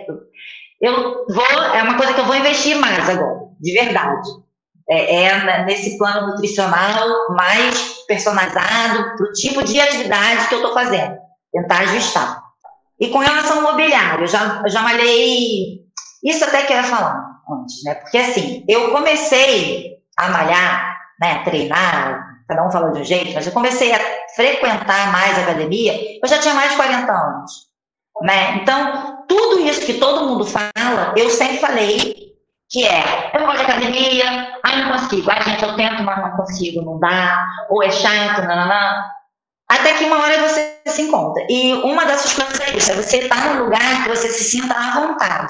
[SPEAKER 3] eu vou... É uma coisa que eu vou investir mais agora, de verdade. É, é nesse plano nutricional mais personalizado para o tipo de atividade que eu estou fazendo. Tentar ajustar. E com relação ao mobiliário, eu já, eu já malhei... Isso até que eu ia falar antes, né? Porque, assim, eu comecei a malhar, né, a treinar... Cada um fala de um jeito, mas eu comecei a frequentar mais a academia, eu já tinha mais de quarenta anos, né? Então, tudo isso que todo mundo fala, eu sempre falei que é, eu não gosto de academia, ah, não consigo, ah, gente, eu tento, mas não consigo, não dá, ou é chato, não, não, não. Até que uma hora você se encontra. E uma dessas coisas é isso, é você estar num lugar que você se sinta à vontade.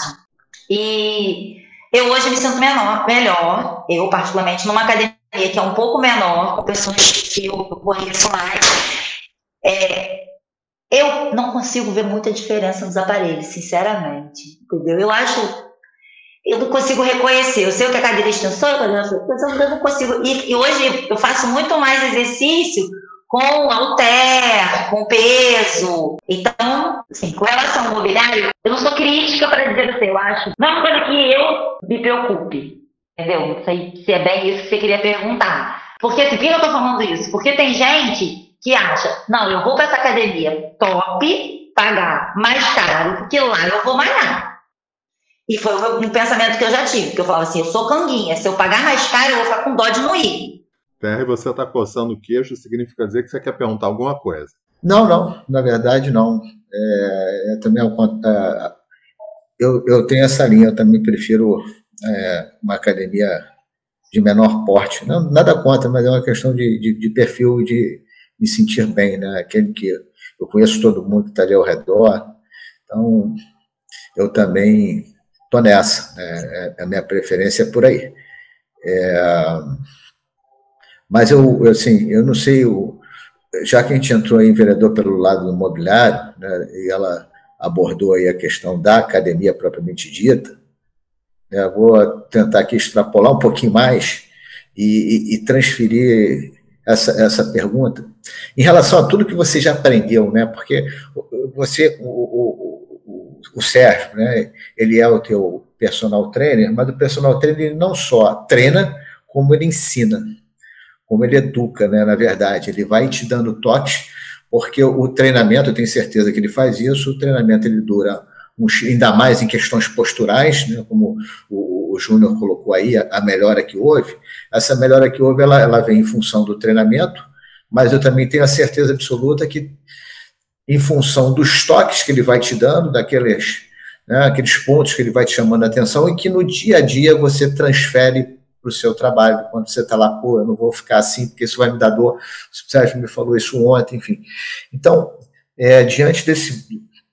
[SPEAKER 3] E eu hoje me sinto menor, melhor, eu particularmente, numa academia que é um pouco menor, com pessoas que eu conheço mais, é, eu não consigo ver muita diferença nos aparelhos, sinceramente, entendeu? Eu acho, eu não consigo reconhecer, eu sei o que é cadeira de extensão, mas eu não consigo, e, e hoje eu faço muito mais exercício com halter, com peso, então, assim, com relação ao mobiliário, eu não sou crítica para dizer assim, eu acho, não é uma coisa que eu me preocupe. Entendeu? Não sei se é bem isso que você queria perguntar. Porque, assim, por que eu tô falando isso? Porque tem gente que acha, não, eu vou para essa academia top, pagar mais caro, porque lá eu vou malhar. E foi um pensamento que eu já tive, porque eu falava assim, eu sou canguinha, se eu pagar mais caro, eu vou ficar com dó de não ir.
[SPEAKER 2] Terry, você está coçando o queixo, significa dizer que você quer perguntar alguma coisa.
[SPEAKER 1] Não, não, na verdade não. É, é também é, eu, eu tenho essa linha, eu também prefiro é, uma academia de menor porte. Não, nada contra, mas é uma questão de, de, de perfil, de me sentir bem, né? Aquele que eu conheço todo mundo que está ali ao redor, então eu também estou nessa, né? A minha preferência é por aí. É, mas eu, assim, eu não sei, eu, já que a gente entrou aí em vereador pelo lado do imobiliário, né, e ela abordou aí a questão da academia propriamente dita. Eu vou tentar aqui extrapolar um pouquinho mais e, e, e transferir essa, essa pergunta em relação a tudo que você já aprendeu, né? Porque você, o, o, o, o Sérgio, né? Ele é o teu personal trainer, mas o personal trainer ele não só treina, como ele ensina, como ele educa, né? Na verdade, ele vai te dando toques, porque o treinamento, eu tenho certeza que ele faz isso, o treinamento ele dura, um, ainda mais em questões posturais, né? Como o, o Júnior colocou aí, a, a melhora que houve, essa melhora que houve, ela, ela vem em função do treinamento, mas eu também tenho a certeza absoluta que, em função dos toques que ele vai te dando, daqueles, né, aqueles pontos que ele vai te chamando a atenção, e que no dia a dia você transfere para o seu trabalho, quando você está lá, pô, eu não vou ficar assim, porque isso vai me dar dor, o Sérgio me falou isso ontem, enfim. Então, é, diante desse,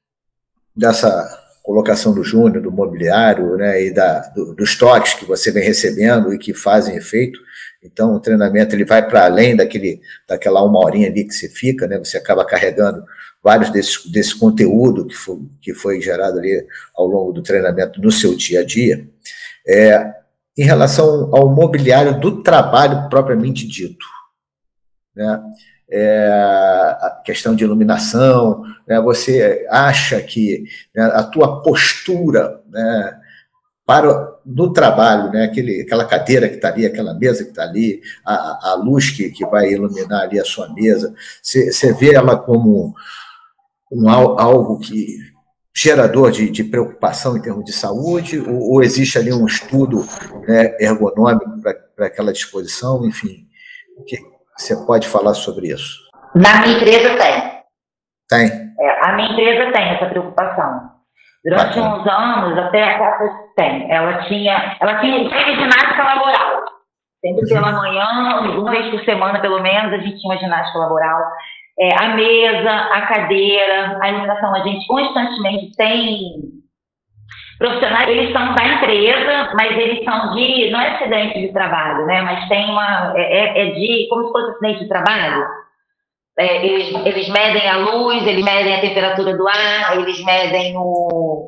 [SPEAKER 1] dessa colocação do Júnior, do mobiliário, né, e da, do, dos toques que você vem recebendo e que fazem efeito, então o treinamento ele vai para além daquele, daquela uma horinha ali que você fica, né, você acaba carregando vários desse, desse conteúdo que foi, que foi gerado ali ao longo do treinamento no seu dia a dia. É, em relação ao mobiliário do trabalho propriamente dito, né? É, a questão de iluminação, né? Você acha que, né, a tua postura, né, para no trabalho, né, aquele, aquela cadeira que está ali, aquela mesa que está ali, a, a luz que, que vai iluminar ali a sua mesa, você, você vê ela como um, algo que gerador de, de preocupação em termos de saúde, ou, ou existe ali um estudo, né, ergonômico para aquela disposição, enfim, o que você pode falar sobre isso?
[SPEAKER 3] Na minha empresa tem.
[SPEAKER 1] Tem?
[SPEAKER 3] É, a minha empresa tem essa preocupação. Durante
[SPEAKER 1] Bacana.
[SPEAKER 3] uns anos, até a casa tem. Ela tinha, ela tinha ginástica laboral. Sempre pela manhã, uma vez por semana, pelo menos, a gente tinha uma ginástica laboral. É, a mesa, a cadeira, a iluminação, a gente constantemente tem profissionais, eles são da empresa, mas eles são de, não é acidente de trabalho, né, mas tem uma, é, é de, como se fosse acidente de trabalho, é, eles, eles medem a luz, eles medem a temperatura do ar, eles medem o,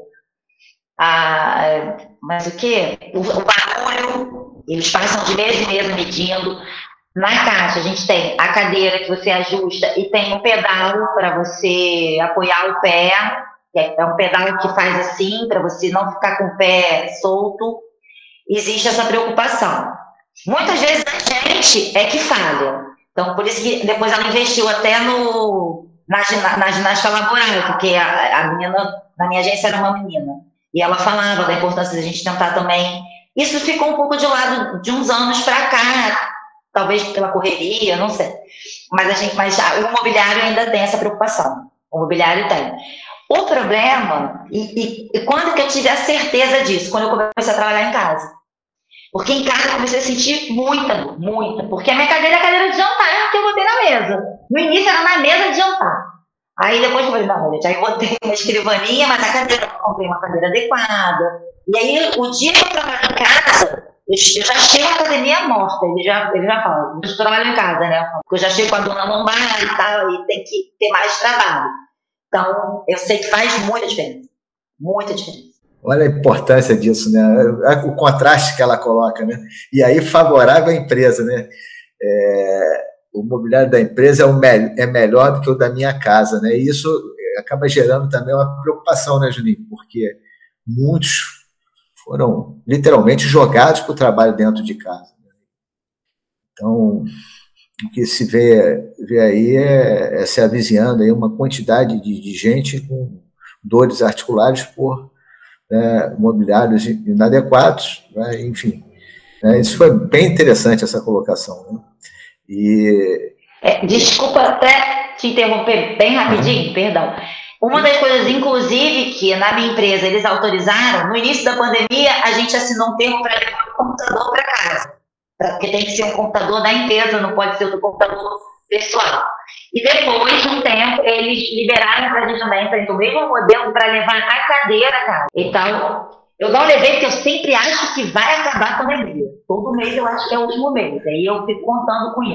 [SPEAKER 3] a, mas o que? O, o barulho, eles passam de mês em mês medindo. Na caixa a gente tem a cadeira que você ajusta e tem um pedal para você apoiar o pé, que é um pedal que faz assim, para você não ficar com o pé solto. Existe essa preocupação. Muitas vezes a gente é que falha. Então, por isso que depois ela investiu até no, na, na ginástica laboral, porque a, a menina, na minha agência era uma menina. E ela falava da importância de a gente tentar também. Isso ficou um pouco de lado de uns anos para cá, talvez pela correria, não sei. Mas, a gente, mas ah, o mobiliário ainda tem essa preocupação. O mobiliário tem. O problema, e, e, e quando que eu tive a certeza disso? Quando eu comecei a trabalhar em casa. Porque em casa eu comecei a sentir muita dor, muita. Porque a minha cadeira é a cadeira de jantar que eu botei na mesa. No início era na mesa de jantar. Aí depois eu falei, não, gente, aí eu botei uma escrivaninha, mas a cadeira, eu comprei uma cadeira adequada. E aí, o dia que eu trabalho em casa, eu já chego na academia morta, ele já, ele já fala, eu trabalho em casa, né? Porque eu já chego com a dor na lombar e tal, e tem que ter mais trabalho. Então, eu sei que faz muita diferença. Muita diferença.
[SPEAKER 1] Olha a importância disso, né? O contraste que ela coloca, né? E aí, favorável à empresa, né? É, o mobiliário da empresa é, o me é melhor do que o da minha casa, né? E isso acaba gerando também uma preocupação, né, Juninho? Porque muitos foram literalmente jogados para o trabalho dentro de casa. Então, o que se vê, vê aí é, é se avizinhando aí uma quantidade de, de gente com dores articulares por, né, mobiliários inadequados, né, enfim. Né, isso foi bem interessante, essa colocação. Né? E...
[SPEAKER 3] É, desculpa até te interromper bem rapidinho, uhum. Perdão. Uma das coisas, inclusive, que na minha empresa eles autorizaram, no início da pandemia, a gente assinou um termo para levar o computador para casa. Porque tem que ser um computador da empresa, não pode ser do computador pessoal. E depois de um tempo, eles liberaram para a gente também, para o mesmo modelo, para levar a cadeira, cara. Então, eu não levei, porque eu sempre acho que vai acabar a pandemia. Todo mês eu acho que é o último mês. Aí eu fico contando com isso.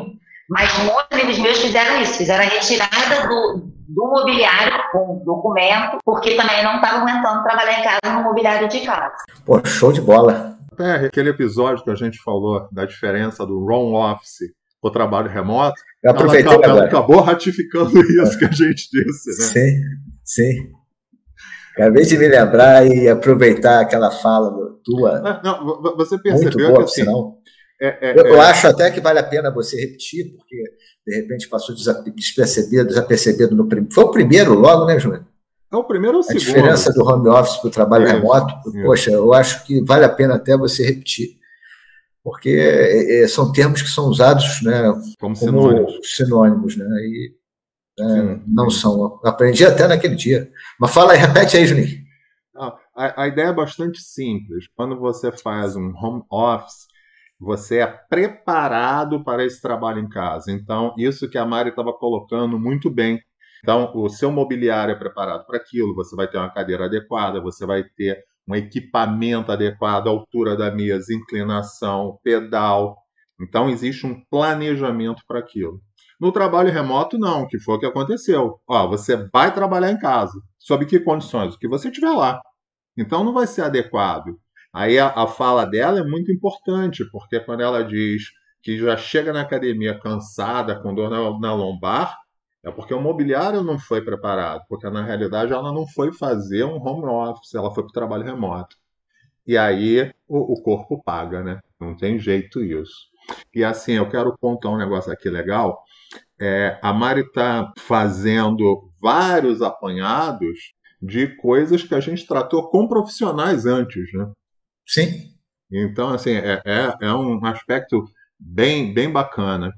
[SPEAKER 3] Mas muitos amigos meus fizeram isso, fizeram a retirada do, do mobiliário com documento, porque também não estavam aguentando trabalhar em casa no mobiliário de casa.
[SPEAKER 1] Pô, show de bola.
[SPEAKER 2] Até aquele episódio que a gente falou da diferença do home office para o trabalho remoto,
[SPEAKER 1] Eu aproveitei
[SPEAKER 2] ela, ela
[SPEAKER 1] agora.
[SPEAKER 2] acabou ratificando isso que a gente disse, né?
[SPEAKER 1] Sim, sim. Acabei de me lembrar e aproveitar aquela fala tua.
[SPEAKER 2] Não, não, você percebeu
[SPEAKER 1] muito boa,
[SPEAKER 2] que assim,
[SPEAKER 1] sinal.
[SPEAKER 2] É, é,
[SPEAKER 1] eu, eu
[SPEAKER 2] é...
[SPEAKER 1] acho até que vale a pena você repetir, porque de repente passou despercebido, desapercebido no primeiro. Foi o primeiro logo, né, Júnior?
[SPEAKER 2] É o primeiro ou o segundo.
[SPEAKER 1] A diferença do home office para o trabalho
[SPEAKER 2] isso,
[SPEAKER 1] remoto,
[SPEAKER 2] isso.
[SPEAKER 1] Poxa, eu acho que vale a pena até você repetir, porque é, é, são termos que são usados, né, como sinônimos, como sinônimos, né, e é, sim, não sim. são. Eu aprendi até naquele dia. Mas fala aí, repete aí, Juninho.
[SPEAKER 2] A, a ideia é bastante simples. Quando você faz um home office, você é preparado para esse trabalho em casa. Então, isso que a Mari estava colocando muito bem. Então, o seu mobiliário é preparado para aquilo, você vai ter uma cadeira adequada, você vai ter um equipamento adequado, altura da mesa, inclinação, pedal. Então, existe um planejamento para aquilo. No trabalho remoto, não, que foi o que aconteceu. Ó, você vai trabalhar em casa. Sob que condições? O que você tiver lá. Então, não vai ser adequado. Aí a, a fala dela é muito importante, porque quando ela diz que já chega na academia cansada, com dor na, na lombar, é porque o mobiliário não foi preparado, porque na realidade ela não foi fazer um home office, ela foi para o trabalho remoto. E aí o, o corpo paga, né? Não tem jeito isso. E assim, eu quero contar um negócio aqui legal. É, a Mari está fazendo vários apanhados de coisas que a gente tratou com profissionais antes, né?
[SPEAKER 1] Sim.
[SPEAKER 2] Então, assim, é, é, é um aspecto bem, bem bacana.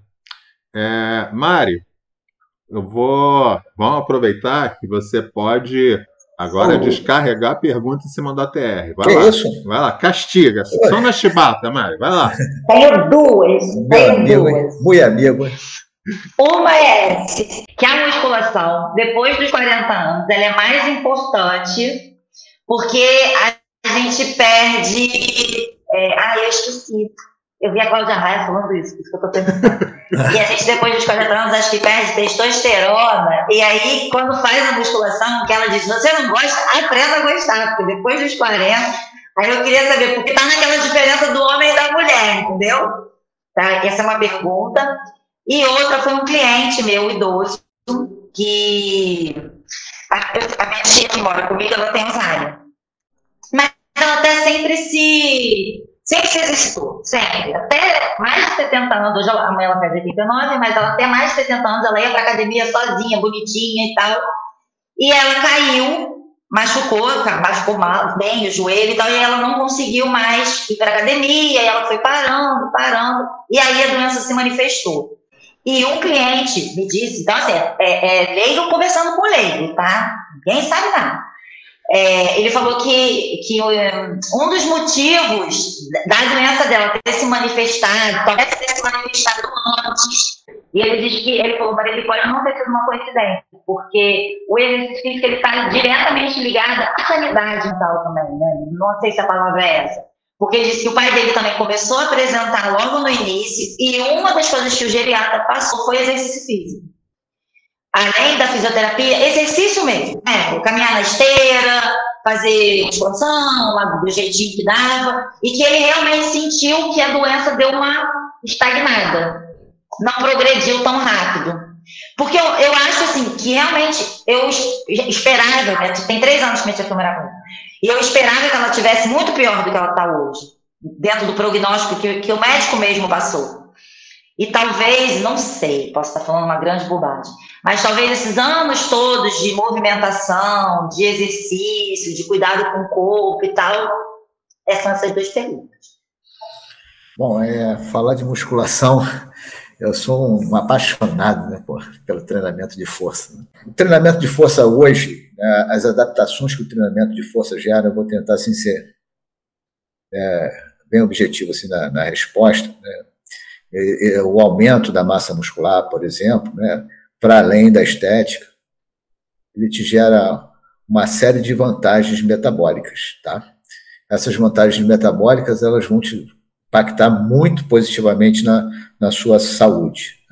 [SPEAKER 2] É, Mari, eu vou... Vamos aproveitar que você pode agora oh. descarregar a pergunta em cima da T R. Vai
[SPEAKER 1] que
[SPEAKER 2] lá.
[SPEAKER 1] Isso?
[SPEAKER 2] Vai lá, castiga. Oi. Só na chibata, Mari. Vai lá.
[SPEAKER 3] Tenho duas. Tenho
[SPEAKER 1] amigo,
[SPEAKER 3] duas.
[SPEAKER 1] Muito amigo.
[SPEAKER 3] Uma é que a musculação, depois dos quarenta anos, ela é mais importante porque a gente perde... É, ah, eu esqueci. Eu vi a Cláudia Raia falando isso, por isso que eu tô pensando. E a gente, depois dos quarenta anos, acho que perde testosterona. E aí, quando faz a musculação, que ela diz, você não gosta, aprenda a gostar, porque depois dos quarenta... Aí eu queria saber, porque tá naquela diferença do homem e da mulher, entendeu? Tá? Essa é uma pergunta. E outra foi um cliente meu, idoso, que a, a minha tia que mora comigo, ela tem Alzheimer. Mas ela até sempre se, sempre se exercitou, sempre. Até mais de setenta anos, hoje ela, amanhã ela faz oitenta e nove, mas ela até mais de setenta anos, ela ia pra academia sozinha, bonitinha e tal. E ela caiu, machucou, machucou mal, bem o joelho e tal, e ela não conseguiu mais ir pra academia, e ela foi parando, parando, e aí a doença se manifestou. E um cliente me disse, então assim, é, é leigo conversando com leigo, tá? Ninguém sabe nada. É, ele falou que, que um dos motivos da doença dela ter se manifestado, talvez ter se manifestado antes, e ele diz que, ele falou, mas ele pode não ter sido uma coincidência, porque o exercício físico está diretamente ligado à sanidade mental também, né? Não sei se a palavra é essa. Porque ele disse que o pai dele também começou a apresentar logo no início, e uma das coisas que o geriatra passou foi exercício físico. Além da fisioterapia, exercício mesmo, né? Caminhar na esteira, fazer musculação, do jeitinho que dava, e que ele realmente sentiu que a doença deu uma estagnada, não progrediu tão rápido. Porque eu, eu acho assim, que realmente eu esperava, né? Tem três anos que minha tia foi morar comigo, e eu esperava que ela tivesse muito pior do que ela está hoje, dentro do prognóstico que, que o médico mesmo passou. E talvez, não sei, posso estar falando uma grande bobagem, mas talvez esses anos todos de movimentação, de exercício, de cuidado com o corpo e tal, essas são essas duas perguntas.
[SPEAKER 1] Bom, é, falar de musculação, eu sou um apaixonado, né, por, pelo treinamento de força. O treinamento de força hoje, né, as adaptações que o treinamento de força gera, eu vou tentar assim, ser é, bem objetivo assim, na, na resposta, né? O aumento da massa muscular, por exemplo, né, para além da estética, ele te gera uma série de vantagens metabólicas, tá? Essas vantagens metabólicas, elas vão te impactar muito positivamente na, na sua saúde,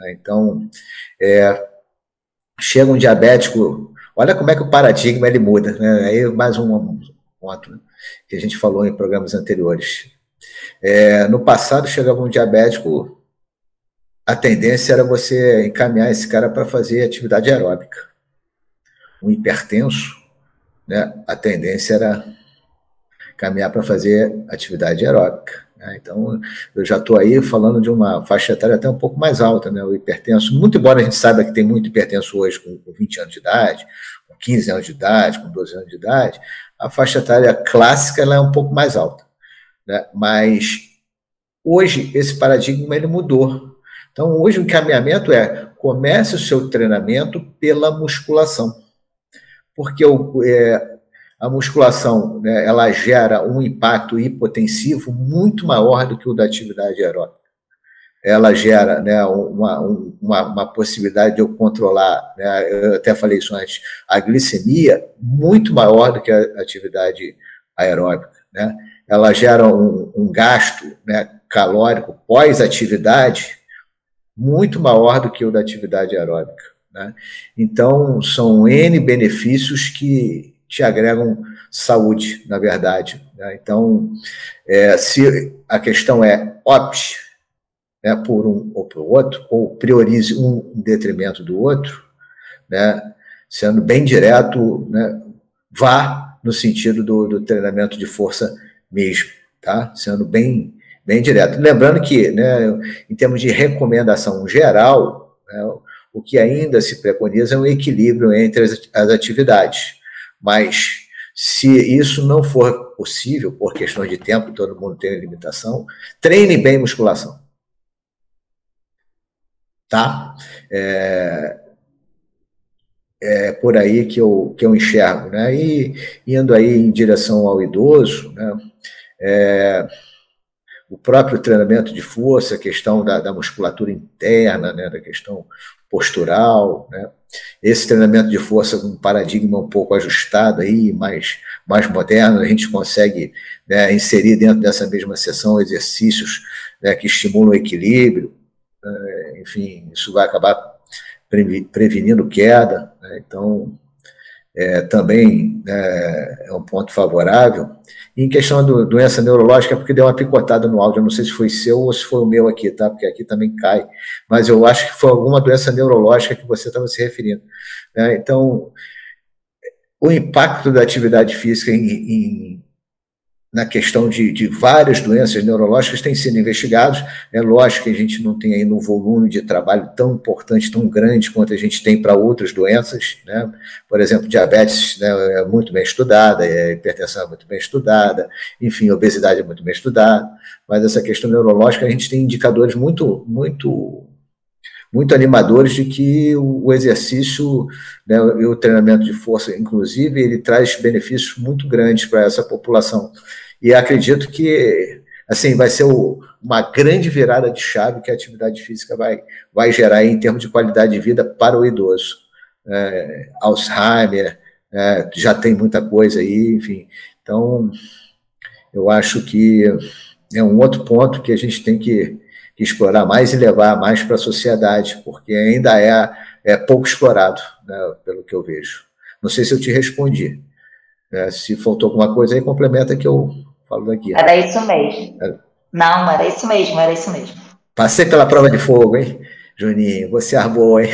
[SPEAKER 1] Né? Então, é, chega um diabético, olha como é que o paradigma ele muda, né? Aí mais um ponto, né, que a gente falou em programas anteriores. É, no passado, chegava um diabético, a tendência era você encaminhar esse cara para fazer atividade aeróbica. Um hipertenso, né, a tendência era caminhar para fazer atividade aeróbica. Né? Então, eu já estou aí falando de uma faixa etária até um pouco mais alta, né? O hipertenso, muito embora a gente saiba que tem muito hipertenso hoje com, com vinte anos de idade, com quinze anos de idade, com doze anos de idade, a faixa etária clássica ela é um pouco mais alta. Né? Mas hoje esse paradigma ele mudou. Então, hoje o encaminhamento é comece o seu treinamento pela musculação. Porque o, é, a musculação, né, ela gera um impacto hipotensivo muito maior do que o da atividade aeróbica. Ela gera, né, uma, uma, uma possibilidade de eu controlar, né, eu até falei isso antes, a glicemia muito maior do que a atividade aeróbica. Né? Ela gera um, um gasto, né, calórico pós-atividade muito maior do que o da atividade aeróbica. Né? Então, são N benefícios que te agregam saúde, na verdade. Né? Então, é, se a questão é opte, né, por um ou por outro, ou priorize um em detrimento do outro, né, sendo bem direto, né, vá no sentido do, do treinamento de força mesmo, tá? Sendo bem, bem direto. Lembrando que, né, em termos de recomendação geral, né, o que ainda se preconiza é um equilíbrio entre as, as atividades. Mas, se isso não for possível, por questões de tempo, todo mundo tem limitação, treine bem musculação. Tá? É, é por aí que eu, que eu enxergo. Né? E indo aí em direção ao idoso, né, é, o próprio treinamento de força, a questão da, da musculatura interna, né, da questão postural, né? Esse treinamento de força com um paradigma um pouco ajustado aí, mais, mais moderno, a gente consegue, né, inserir dentro dessa mesma sessão exercícios, né, que estimulam o equilíbrio, né? Enfim, isso vai acabar prevenindo queda, né? Então, é, também é, é um ponto favorável. E em questão da doença neurológica, é porque deu uma picotada no áudio, eu não sei se foi seu ou se foi o meu aqui, tá? Porque aqui também cai, mas eu acho que foi alguma doença neurológica que você estava se referindo. Né? Então, o impacto da atividade física em, em, na questão de, de várias doenças neurológicas tem sido investigados. É lógico que a gente não tem ainda um volume de trabalho tão importante, tão grande quanto a gente tem para outras doenças. Né? Por exemplo, diabetes, né, é muito bem estudada, a hipertensão é muito bem estudada, enfim, a obesidade é muito bem estudada, mas essa questão neurológica a gente tem indicadores muito, muito, muito animadores de que o exercício, né, e o treinamento de força, inclusive, ele traz benefícios muito grandes para essa população. E acredito que, assim, vai ser o, uma grande virada de chave que a atividade física vai, vai gerar em termos de qualidade de vida para o idoso. É, Alzheimer, é, já tem muita coisa aí, enfim. Então, eu acho que é um outro ponto que a gente tem que, que explorar mais e levar mais para a sociedade, porque ainda é, é pouco explorado, né, pelo que eu vejo. Não sei se eu te respondi. É, se faltou alguma coisa aí, complementa que eu falo daqui.
[SPEAKER 3] Era isso mesmo. É. Não, era isso mesmo, era isso mesmo.
[SPEAKER 1] Passei pela prova de fogo, hein, Juninho? Você armou, hein?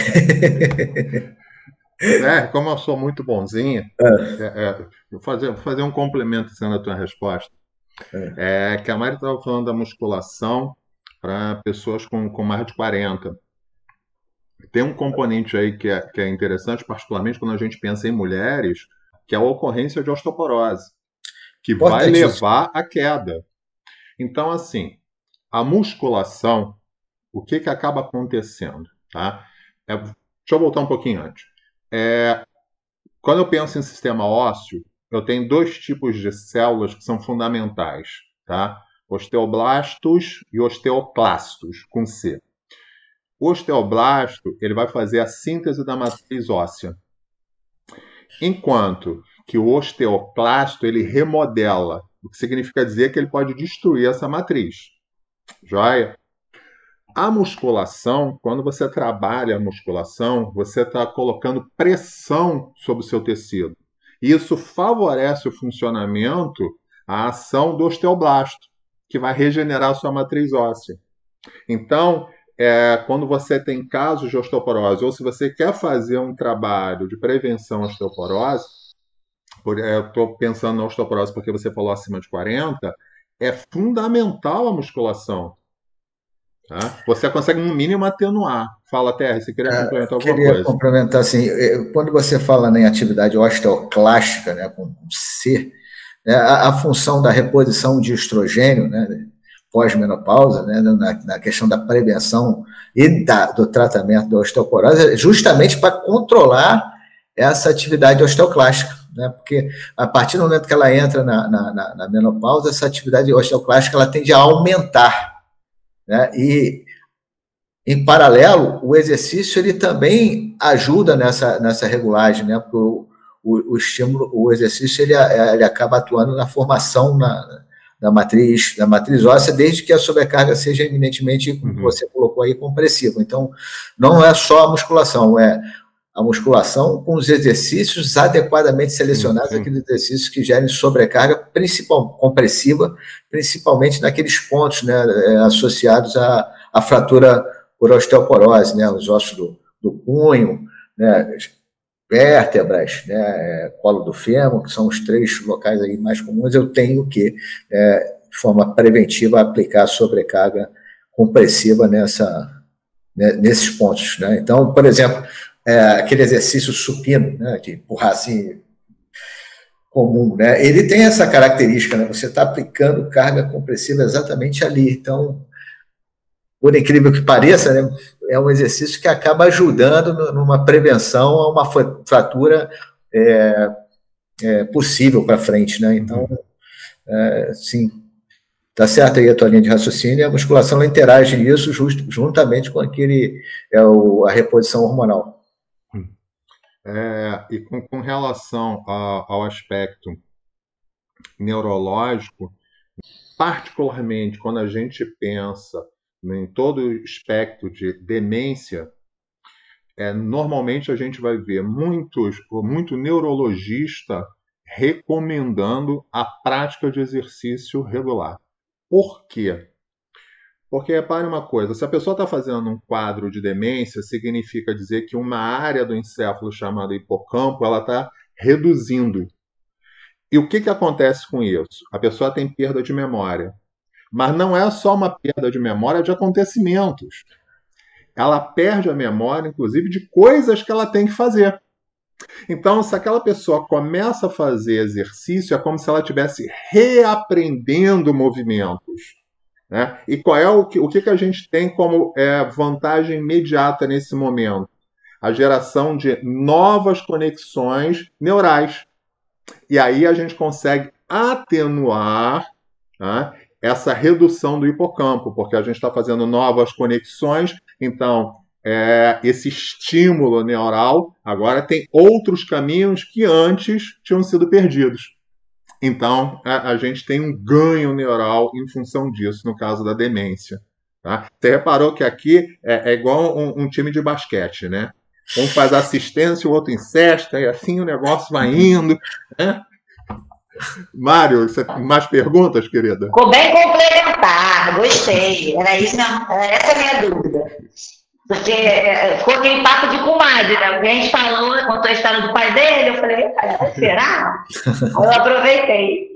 [SPEAKER 2] É, como eu sou muito bonzinho, é. É, é, vou, fazer, vou fazer um complemento sendo a tua resposta. É. É que a Mari estava falando da musculação para pessoas com, com mais de quarenta. Tem um componente aí que é, que é interessante, particularmente quando a gente pensa em mulheres, que é a ocorrência de osteoporose, que vai levar à queda. Então, assim, a musculação, o que, que acaba acontecendo? Tá? É, deixa eu voltar um pouquinho antes. É, quando eu penso em sistema ósseo, eu tenho dois tipos de células que são fundamentais, tá? Osteoblastos e osteoclastos, com C. O osteoblasto, ele vai fazer a síntese da matriz óssea. Enquanto que o osteoclasto, ele remodela, o que significa dizer que ele pode destruir essa matriz. Joia? A musculação, quando você trabalha a musculação, você está colocando pressão sobre o seu tecido. Isso favorece o funcionamento, a ação do osteoblasto, que vai regenerar a sua matriz óssea. Então, é, quando você tem casos de osteoporose, ou se você quer fazer um trabalho de prevenção à osteoporose, por, é, eu estou pensando na osteoporose porque você falou acima de quarenta, é fundamental a musculação. Tá? Você consegue, no mínimo, atenuar. Fala, Terry, você queria complementar alguma
[SPEAKER 1] queria
[SPEAKER 2] coisa?
[SPEAKER 1] complementar, assim, quando você fala em atividade osteoclástica, né, com, com C, né, a, a função da reposição de estrogênio, né, pós-menopausa, né, na, na questão da prevenção e da, do tratamento da osteoporose, é justamente para controlar essa atividade osteoclástica, né, porque a partir do momento que ela entra na, na, na menopausa, essa atividade osteoclástica ela tende a aumentar, né, e em paralelo, o exercício ele também ajuda nessa, nessa regulagem, né? Porque o, o, o estímulo, o exercício ele, ele acaba atuando na formação na, da matriz, da matriz óssea, desde que a sobrecarga seja eminentemente, como uhum. você colocou aí, compressiva. Então, não é só a musculação, é a musculação com os exercícios adequadamente selecionados, sim, sim. Aqueles exercícios que gerem sobrecarga principal, compressiva, principalmente naqueles pontos, né, associados à, à fratura por osteoporose, né, os ossos do, do punho, né, vértebras, né, colo do fêmur, que são os três locais aí mais comuns. Eu tenho que, é, de forma preventiva, aplicar sobrecarga compressiva nessa, né, nesses pontos, né. Então, por exemplo, é, aquele exercício supino, né, de empurrar assim, comum, né, ele tem essa característica, né, você está aplicando carga compressiva exatamente ali. Então, por incrível que pareça, né, é um exercício que acaba ajudando numa prevenção a uma fratura é, é, possível para frente, né? Então, é, sim, tá certo aí a tua linha de raciocínio, a musculação ela interage nisso just, juntamente com aquele, é, o, a reposição hormonal.
[SPEAKER 2] É, e com, com relação a, ao aspecto neurológico, particularmente quando a gente pensa em todo o espectro de demência, é, normalmente a gente vai ver muitos, muito neurologista recomendando a prática de exercício regular. Por quê? Porque, repare uma coisa, se a pessoa está fazendo um quadro de demência, significa dizer que uma área do encéfalo chamada hipocampo, ela está reduzindo. E o que, que acontece com isso? A pessoa tem perda de memória. Mas não é só uma perda de memória de acontecimentos. Ela perde a memória, inclusive, de coisas que ela tem que fazer. Então, se aquela pessoa começa a fazer exercício, é como se ela estivesse reaprendendo movimentos. Né? E qual é o que, o que, que a gente tem como é, vantagem imediata nesse momento? A geração de novas conexões neurais. E aí a gente consegue atenuar, tá, essa redução do hipocampo, porque a gente está fazendo novas conexões, então é, esse estímulo neural agora tem outros caminhos que antes tinham sido perdidos. Então a, a gente tem um ganho neural em função disso, no caso da demência. Tá? Você reparou que aqui é, é igual um, um time de basquete, né? Um faz assistência, o outro incesta, e assim o negócio vai indo, né? Mário, você tem mais perguntas, querida?
[SPEAKER 3] Ficou bem complementar, gostei. Era isso, não, essa é a minha dúvida. Porque ficou aquele papo de comadre, né? Alguém falou, contou a história do pai dele, eu falei, será? Aí eu aproveitei.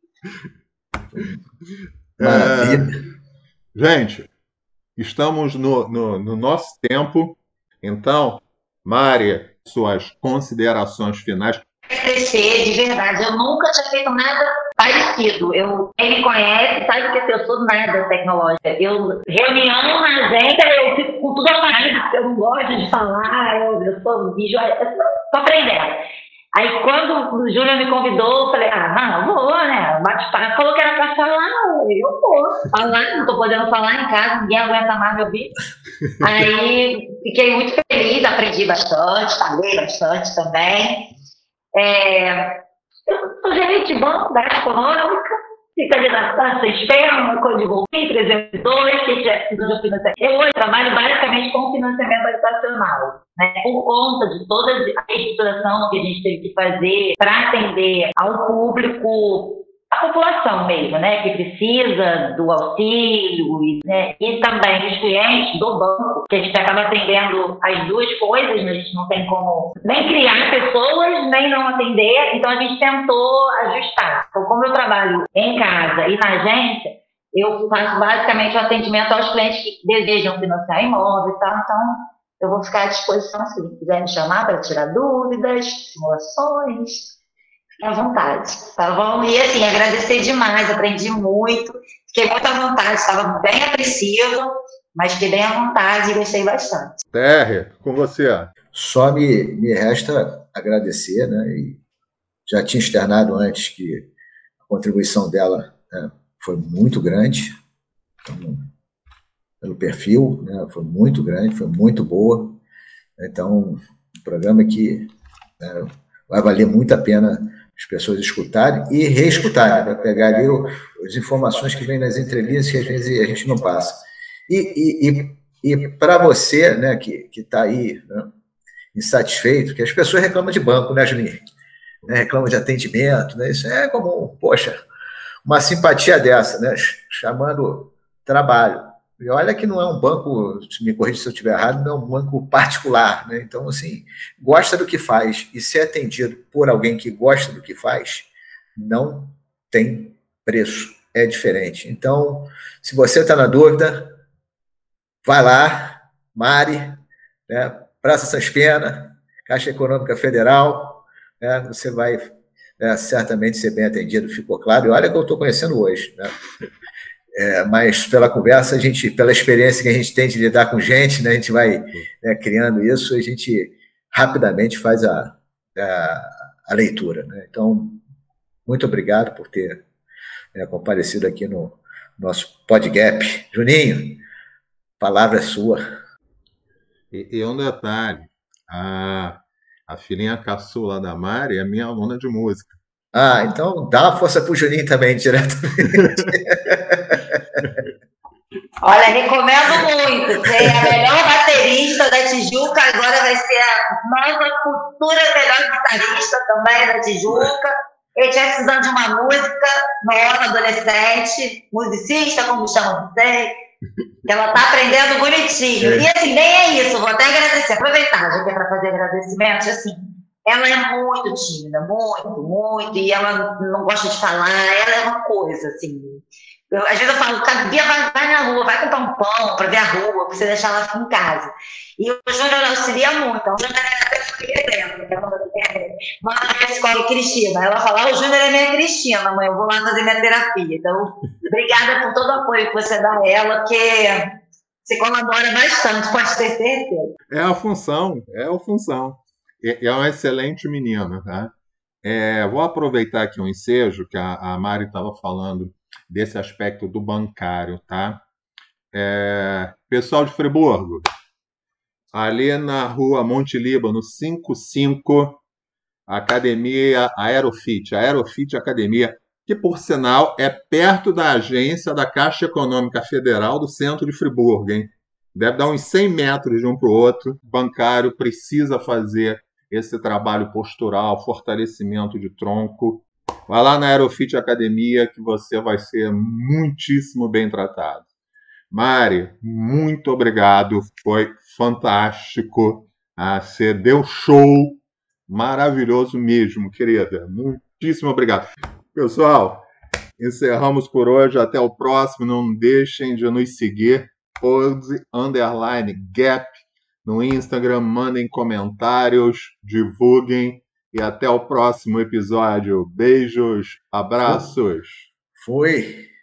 [SPEAKER 2] É, gente, estamos no, no, no nosso tempo, então, Mari, suas considerações finais.
[SPEAKER 3] Agradecer, de verdade. Eu nunca tinha feito nada parecido. Eu, quem me conhece sabe que eu sou nada tecnológica. Eu, reunião na agenda, eu fico com tudo apagado, eu não gosto de falar, eu, eu sou bicho, eu tô aprendendo. Aí quando o Júlio me convidou, eu falei, ah, não, vou, né? Bate-papo. Falou que era pra falar, eu vou falar, não tô podendo falar em casa, ninguém aguenta mais me ouvir. Aí fiquei muito feliz, aprendi bastante, falei bastante também. É, eu sou gerente de banco da área econômica se candidatar, você espera uma coisa de Golfim, trezentos e dois, que já precisa de financiamento. Eu hoje trabalho basicamente com financiamento habitacional, né? Por conta de toda a estruturação que a gente teve que fazer para atender ao público, a população mesmo, né, que precisa do auxílio, né, e também os clientes do banco, que a gente acaba atendendo as duas coisas, né, a gente não tem como nem criar pessoas, nem não atender, então a gente tentou ajustar. Então, como eu trabalho em casa e na agência, eu faço basicamente o atendimento aos clientes que desejam financiar imóvel e tal, então eu vou ficar à disposição se quiser me chamar para tirar dúvidas, simulações, à vontade, tá bom? E assim, agradecer demais, aprendi muito, fiquei muito à vontade, estava bem apreensivo, mas fiquei bem à vontade e gostei bastante.
[SPEAKER 2] T R, com você.
[SPEAKER 1] Só me, me resta agradecer, né? E já tinha externado antes que a contribuição dela, né, foi muito grande, então, pelo perfil, né, foi muito grande, foi muito boa. Então, um programa que, né, vai valer muito a pena as pessoas escutarem e reescutarem, para pegar ali o, as informações que vêm nas entrevistas que às vezes a gente não passa. E, e, e, e para você, né, que está aí, né, insatisfeito, que as pessoas reclamam de banco, né, Juninho? Né, reclamam de atendimento, né? Isso é como, poxa, uma simpatia dessa, né? Chamando trabalho. E olha que não é um banco, me corrija se eu estiver errado, não é um banco particular, né? Então, assim, gosta do que faz e ser atendido por alguém que gosta do que faz, não tem preço, é diferente. Então, se você está na dúvida, vai lá, Mari, né? Praça Sans Pena, Caixa Econômica Federal, né? Você vai, né, certamente ser bem atendido, ficou claro. E olha que eu estou conhecendo hoje, né? É, mas pela conversa, a gente, pela experiência que a gente tem de lidar com gente, né, a gente vai, né, criando isso, a gente rapidamente faz a, a, a leitura, né? Então, muito obrigado por ter, né, comparecido aqui no nosso PodGap. Juninho, palavra é sua.
[SPEAKER 2] E, e um detalhe, a, a filhinha caçula da Mari é minha aluna de música.
[SPEAKER 1] Ah, então dá uma força pro Juninho também, diretamente.
[SPEAKER 3] Olha, recomendo muito. Você é a melhor baterista da Tijuca, agora vai ser a nova futura melhor guitarrista também da Tijuca. Ele tinha precisando de uma música, nova, adolescente, musicista, como chamam vocês, que ela tá aprendendo bonitinho. E assim, nem é isso, vou até agradecer, aproveitar, já que é para fazer agradecimentos, assim, ela é muito tímida, muito, muito, e ela não gosta de falar, ela é uma coisa, assim. Eu, às vezes eu falo, Bia, vai, vai na rua, vai comprar um pão para ver a rua, para você deixar ela em casa. E o Júnior auxilia muito, então o Júnior é a pessoa manda na escola Cristina. Ela fala, ah, o Júnior é minha Cristina, mãe, eu vou lá fazer minha terapia. Então, obrigada por todo o apoio que você dá a ela, porque você colabora bastante, pode ter certeza.
[SPEAKER 2] É a função, é a função. É, é uma excelente menina, tá? É, vou aproveitar aqui um ensejo que a, a Mari estava falando desse aspecto do bancário, tá? É, pessoal de Friburgo, ali na rua Monte Líbano, cinquenta e cinco, Academia Aerofit, Aerofit Academia, que, por sinal, é perto da agência da Caixa Econômica Federal do centro de Friburgo, hein? Deve dar uns cem metros de um para o outro. O bancário precisa fazer esse trabalho postural, fortalecimento de tronco. Vai lá na Aerofit Academia que você vai ser muitíssimo bem tratado. Mari, muito obrigado. Foi fantástico. Ah, você deu show. Maravilhoso mesmo, querida. Muitíssimo obrigado. Pessoal, encerramos por hoje. Até o próximo. Não deixem de nos seguir. Pose underline gap no Instagram. Mandem comentários. Divulguem. E até o próximo episódio. Beijos, abraços.
[SPEAKER 1] Foi.